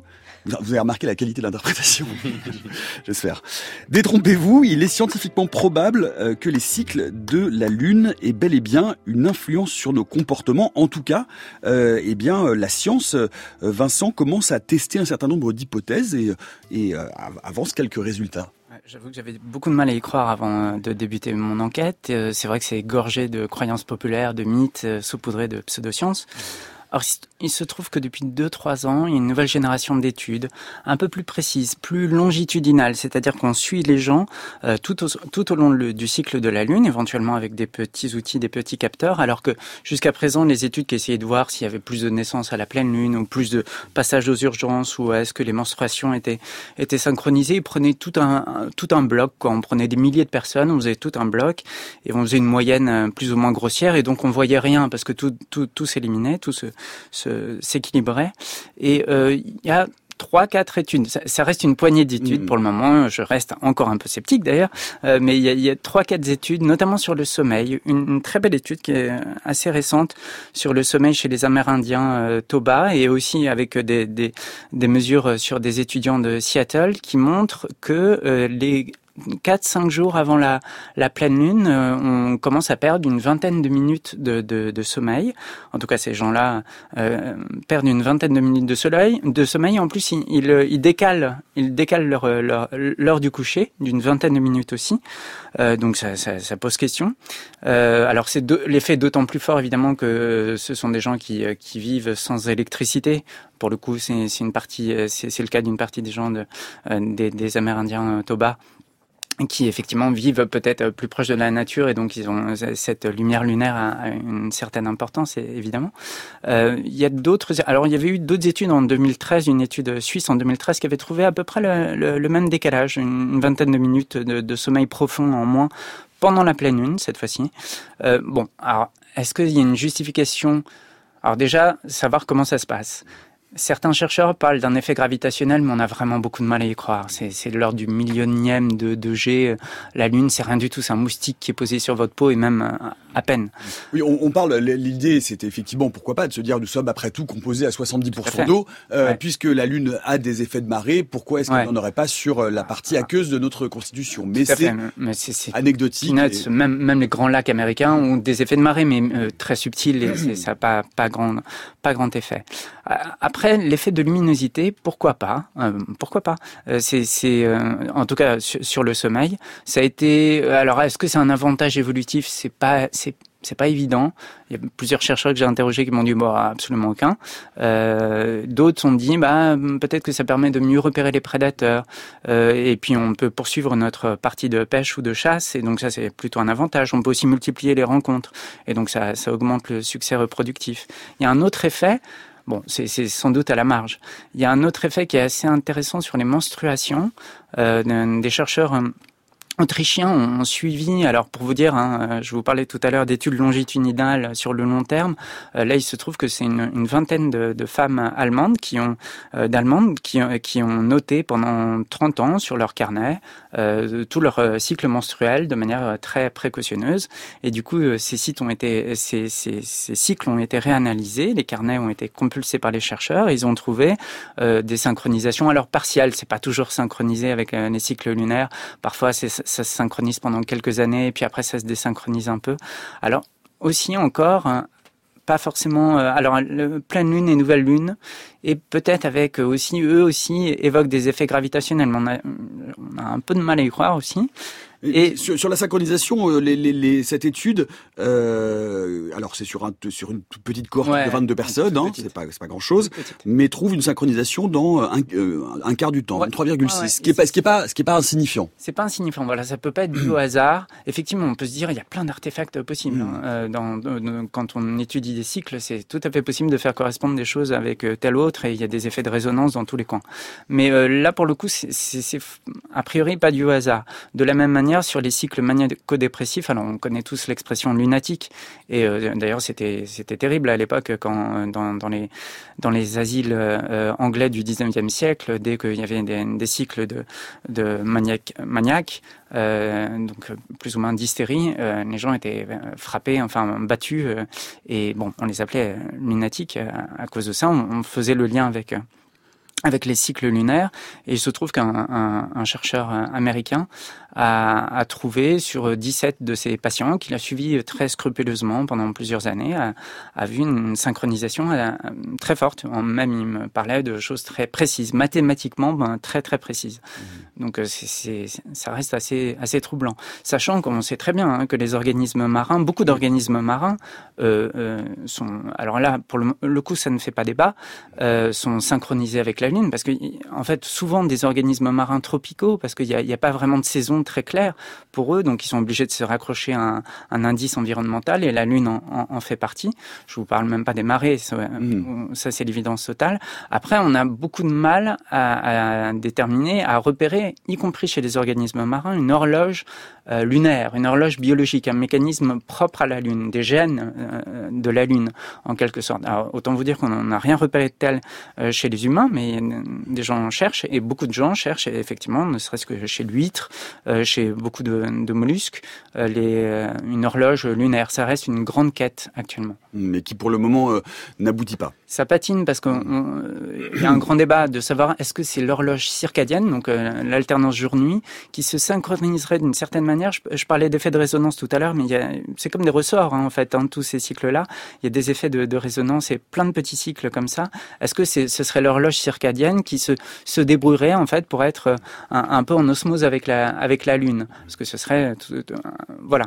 Vous avez remarqué la qualité de l'interprétation, j'espère. Détrompez-vous, il est scientifiquement probable que les cycles de la Lune aient bel et bien une influence sur nos comportements. En tout cas, euh, eh bien, la science, Vincent, commence à tester un certain nombre d'hypothèses et, et euh, avance quelques résultats. J'avoue que j'avais beaucoup de mal à y croire avant de débuter mon enquête. C'est vrai que c'est gorgé de croyances populaires, de mythes, saupoudrés de pseudosciences. Alors, il se trouve que depuis deux trois ans, il y a une nouvelle génération d'études un peu plus précises, plus longitudinales, c'est-à-dire qu'on suit les gens euh, tout, au, tout au long le, du cycle de la Lune, éventuellement avec des petits outils, des petits capteurs, alors que jusqu'à présent, les études qui essayaient de voir s'il y avait plus de naissances à la pleine Lune ou plus de passages aux urgences ou est-ce que les menstruations étaient, étaient synchronisées, ils prenaient tout un, tout un bloc, quoi. On prenait des milliers de personnes, on faisait tout un bloc et on faisait une moyenne plus ou moins grossière et donc on voyait rien parce que tout, tout, tout s'éliminait, tout se Se, s'équilibrait. Et euh, il y a trois, quatre études. Ça, ça reste une poignée d'études mmh. pour le moment. Je reste encore un peu sceptique d'ailleurs. Euh, mais il y a, il y a trois, quatre études, notamment sur le sommeil. Une, une très belle étude qui est assez récente sur le sommeil chez les Amérindiens euh, Toba et aussi avec des, des, des mesures sur des étudiants de Seattle qui montrent que euh, les quatre cinq jours avant la, la pleine lune, euh, on commence à perdre une vingtaine de minutes de, de, de sommeil. En tout cas, ces gens-là euh, perdent une vingtaine de minutes de sommeil. De sommeil. En plus, ils, ils, ils décalent, ils décalent leur, leur, l'heure du coucher d'une vingtaine de minutes aussi. Euh, donc, ça, ça, ça pose question. Euh, alors, c'est de, l'effet est d'autant plus fort, évidemment, que ce sont des gens qui, qui vivent sans électricité. Pour le coup, c'est, c'est une partie, c'est, c'est le cas d'une partie des gens de, euh, des, des Amérindiens Toba, qui effectivement vivent peut-être plus proche de la nature et donc ils ont cette lumière lunaire à une certaine importance évidemment. Euh, il y a d'autres, alors il y avait eu d'autres études en deux mille treize, une étude suisse en deux mille treize qui avait trouvé à peu près le, le, le même décalage, une vingtaine de minutes de, de sommeil profond en moins pendant la pleine lune cette fois-ci. Euh, bon, alors est-ce qu'il y a une justification? Alors déjà, savoir comment ça se passe. Certains chercheurs parlent d'un effet gravitationnel, mais on a vraiment beaucoup de mal à y croire. C'est, c'est de l'ordre du millionième de, de G. La Lune, c'est rien du tout. C'est un moustique qui est posé sur votre peau et même à peine. Oui, on, on parle, l'idée, c'était effectivement, pourquoi pas, de se dire, nous sommes après tout composés à soixante-dix pour cent d'eau, euh, ouais. puisque la Lune a des effets de marée, pourquoi est-ce ouais. qu'on n'en aurait pas sur la partie aqueuse de notre constitution? Mais c'est, mais c'est, c'est anecdotique. Et... Même, même les grands lacs américains ont des effets de marée, mais euh, très subtils et c'est, ça n'a pas, pas, grand, pas grand effet. Après, l'effet de luminosité, pourquoi pas euh, Pourquoi pas euh, C'est, c'est euh, en tout cas sur, sur le sommeil, ça a été. Alors, est-ce que c'est un avantage évolutif? C'est pas, c'est, c'est pas évident. Il y a plusieurs chercheurs que j'ai interrogés qui m'ont dit bon, absolument aucun. Euh, d'autres ont dit bah peut-être que ça permet de mieux repérer les prédateurs. Euh, et puis on peut poursuivre notre partie de pêche ou de chasse. Et donc ça c'est plutôt un avantage. On peut aussi multiplier les rencontres. Et donc ça, ça augmente le succès reproductif. Il y a un autre effet. Bon, c'est, c'est sans doute à la marge. Il y a un autre effet qui est assez intéressant sur les menstruations. Euh, des chercheurs autrichiens ont suivi, alors pour vous dire, hein, je vous parlais tout à l'heure d'études longitudinales sur le long terme. Euh, là, il se trouve que c'est une, une vingtaine de, de femmes allemandes qui ont, euh, d'allemandes qui, qui ont noté pendant trente ans sur leur carnet euh, tout leur cycle menstruel de manière très précautionneuse. Et du coup, ces sites ont été, ces, ces, ces cycles ont été réanalysés, les carnets ont été compulsés par les chercheurs. Et ils ont trouvé euh, des synchronisations, alors partielles. C'est pas toujours synchronisé avec euh, les cycles lunaires. Parfois, c'est ça se synchronise pendant quelques années et puis après ça se désynchronise un peu. Alors aussi encore, hein, pas forcément. Euh, alors le, pleine lune et nouvelle lune et peut-être avec aussi eux aussi évoquent des effets gravitationnels. Mais on a, on a un peu de mal à y croire aussi. Et sur, sur la synchronisation, les, les, les, cette étude, euh, alors c'est sur, un, sur une toute petite cohorte ouais, de vingt-deux personnes, hein, c'est pas, c'est pas grand-chose, mais trouve une synchronisation dans un, euh, un quart du temps, ouais. vingt-trois virgule six, ouais, ouais. ce qui est pas, ce qui est pas, ce qui est pas insignifiant. C'est pas insignifiant, voilà, ça peut pas être dû au hasard. Effectivement, on peut se dire, il y a plein d'artefacts possibles. Mmh. Hein, dans, dans, quand on étudie des cycles, c'est tout à fait possible de faire correspondre des choses avec tel autre, et il y a des effets de résonance dans tous les coins. Mais euh, là, pour le coup, c'est, c'est, c'est a priori pas dû au hasard. De la même manière, sur les cycles maniaco-dépressifs, alors on connaît tous l'expression lunatique, et euh, d'ailleurs c'était c'était terrible à l'époque quand dans dans les dans les asiles euh, anglais du dix-neuvième siècle, dès qu'il y avait des, des cycles de de maniaque maniaque, euh, donc plus ou moins d'hystérie, euh, les gens étaient frappés, enfin battus, euh, et bon, on les appelait lunatiques à, à cause de ça. On, on faisait le lien avec avec les cycles lunaires. Et il se trouve qu'un un, un chercheur américain a, a trouvé sur dix-sept de ses patients, qu'il a suivi très scrupuleusement pendant plusieurs années, a, a vu une synchronisation très forte. Même il me parlait de choses très précises, mathématiquement ben, très très précises. Mmh. Donc c'est, c'est, ça reste assez, assez troublant. Sachant qu'on sait très bien hein, que les organismes marins, beaucoup d'organismes marins euh, euh, sont... Alors là, pour le, le coup, ça ne fait pas débat, euh, sont synchronisés avec la Lune, parce que en fait, souvent des organismes marins tropicaux, parce qu'il n'y a, il y a pas vraiment de saison très claire pour eux, donc ils sont obligés de se raccrocher à un, un indice environnemental, et la Lune en, en, en fait partie. Je vous parle même pas des marées, ça, mmh. ça c'est l'évidence totale. Après, on a beaucoup de mal à, à déterminer, à repérer, y compris chez les organismes marins, une horloge euh, lunaire, une horloge biologique, un mécanisme propre à la Lune, des gènes euh, de la Lune, en quelque sorte. Alors, autant vous dire qu'on n'a rien repéré de tel euh, chez les humains, mais des gens cherchent, et beaucoup de gens cherchent, et effectivement, ne serait-ce que chez l'huître, euh, chez beaucoup de, de mollusques, euh, les, euh, une horloge lunaire. Ça reste une grande quête actuellement. Mais qui, pour le moment, euh, n'aboutit pas. Ça patine parce qu'il y a un grand débat de savoir est-ce que c'est l'horloge circadienne, donc euh, l'alternance jour-nuit, qui se synchroniserait d'une certaine manière. Je, je parlais d'effets de résonance tout à l'heure, mais il y a, c'est comme des ressorts hein, en fait, hein, tous ces cycles-là. Il y a des effets de, de résonance et plein de petits cycles comme ça. Est-ce que c'est, ce serait l'horloge circadienne qui se, se débrouillerait en fait pour être un, un peu en osmose avec la, avec la Lune? Parce que ce serait... Tout, tout, voilà.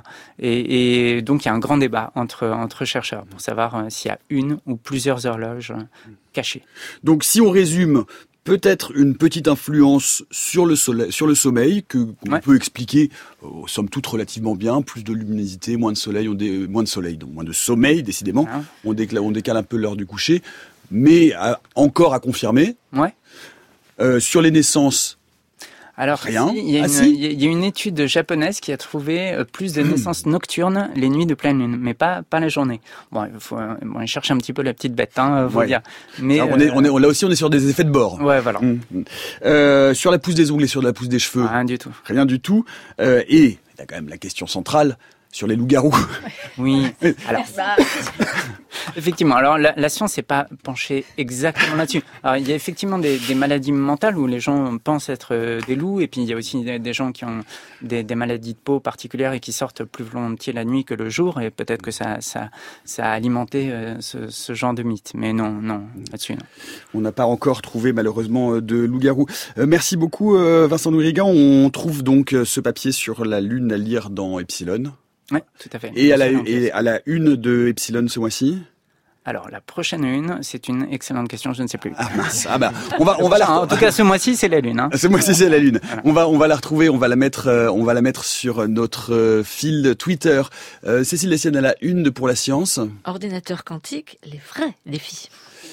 Et, et donc il y a un grand débat entre, entre chercheurs pour savoir euh, s'il y a une ou plusieurs horloges cachées. Donc si on résume, peut-être une petite influence sur le, soleil, sur le sommeil que, qu'on ouais. peut expliquer, euh, somme toute relativement bien, plus de luminosité, moins de soleil, on dé, moins de soleil, donc moins de sommeil décidément, ah. on, décale, on décale un peu l'heure du coucher, mais à, encore à confirmer. Ouais. Euh, sur les naissances, Alors, Rien. Si, il, y a ah une, si il y a une étude japonaise qui a trouvé plus de naissances nocturnes les nuits de pleine lune, mais pas pas la journée. Bon, il faut, bon, il cherche un petit peu la petite bête, hein, faut ouais. dire. Mais alors, on est, on est, là aussi, on est sur des effets de bord. Ouais, voilà. Mmh. Euh, sur la pousse des ongles et sur la pousse des cheveux. Rien du tout. Rien du tout. Euh, et il y a quand même la question centrale sur les loups-garous. Oui. Alors. Effectivement. Alors, la, la science n'est pas penchée exactement là-dessus. Alors, il y a effectivement des, des maladies mentales où les gens pensent être euh, des loups, et puis il y a aussi des, des gens qui ont des, des maladies de peau particulières et qui sortent plus volontiers la nuit que le jour, et peut-être que ça, ça, ça a alimenté euh, ce, ce genre de mythe. Mais non, non, là-dessus, non. On n'a pas encore trouvé, malheureusement, de loups-garous. Euh, merci beaucoup, euh, Vincent Nourigat. On trouve donc ce papier sur la Lune à lire dans Epsilon. Oui, tout à fait. Et à, la, et à la une de Epsilon ce mois-ci? Alors, la prochaine une, c'est une excellente question, je ne sais plus. Ah mince, ah bah, on va, on va la... En tout cas, ce mois-ci, c'est la Lune, hein. Ce mois-ci, c'est la Lune. Voilà. On va, on va la retrouver, on va la mettre, euh, on va la mettre sur notre euh, fil Twitter. Euh, Cécile Lessienne à la une de Pour la Science. Ordinateur quantique, les vrais défis.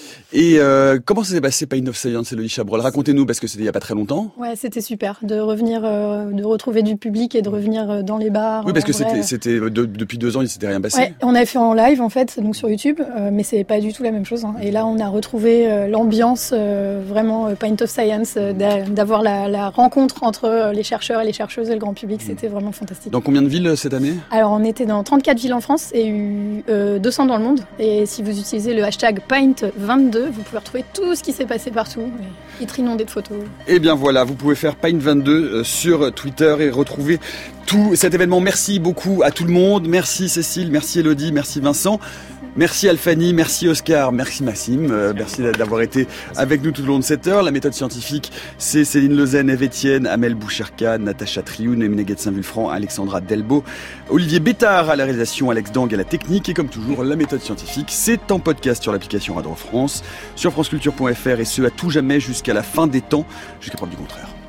Et euh, comment ça s'est passé Pint of Science, Élodie Chabrol? Racontez-nous, parce que c'était il y a pas très longtemps. Ouais, c'était super de revenir, euh, de retrouver du public et de revenir dans les bars. Oui, parce que c'était, c'était de, depuis deux ans, il s'était rien passé. Ouais, on avait fait en live en fait, donc sur YouTube, euh, mais c'est pas du tout la même chose. Hein. Et là, on a retrouvé euh, l'ambiance euh, vraiment euh, Pint of Science, euh, d'avoir la, la rencontre entre les chercheurs et les chercheuses et le grand public. C'était vraiment fantastique. Dans combien de villes cette année? Alors, on était dans trente-quatre villes en France et euh, deux cents dans le monde. Et si vous utilisez le hashtag Pint vingt-deux, vous pouvez retrouver tout ce qui s'est passé partout et être inondé de photos. Et bien voilà, vous pouvez faire Pint vingt-deux sur Twitter et retrouver tout cet événement. Merci beaucoup à tout le monde. Merci Cécile, merci Élodie, merci Vincent. Merci Alphanie, merci Oscar, merci Maxime, euh, merci d'avoir été avec nous tout au long de cette heure. La méthode scientifique, c'est Céline Lezen, Eve Etienne, Amel Boucherka, Natacha Trioun, Emine Saint-Vulfranc, Alexandra Delbo, Olivier Bétard à la réalisation, Alex Dang à la technique. Et comme toujours, la méthode scientifique, c'est en podcast sur l'application Radio France, sur franceculture point f r, et ce à tout jamais jusqu'à la fin des temps, jusqu'à preuve du contraire.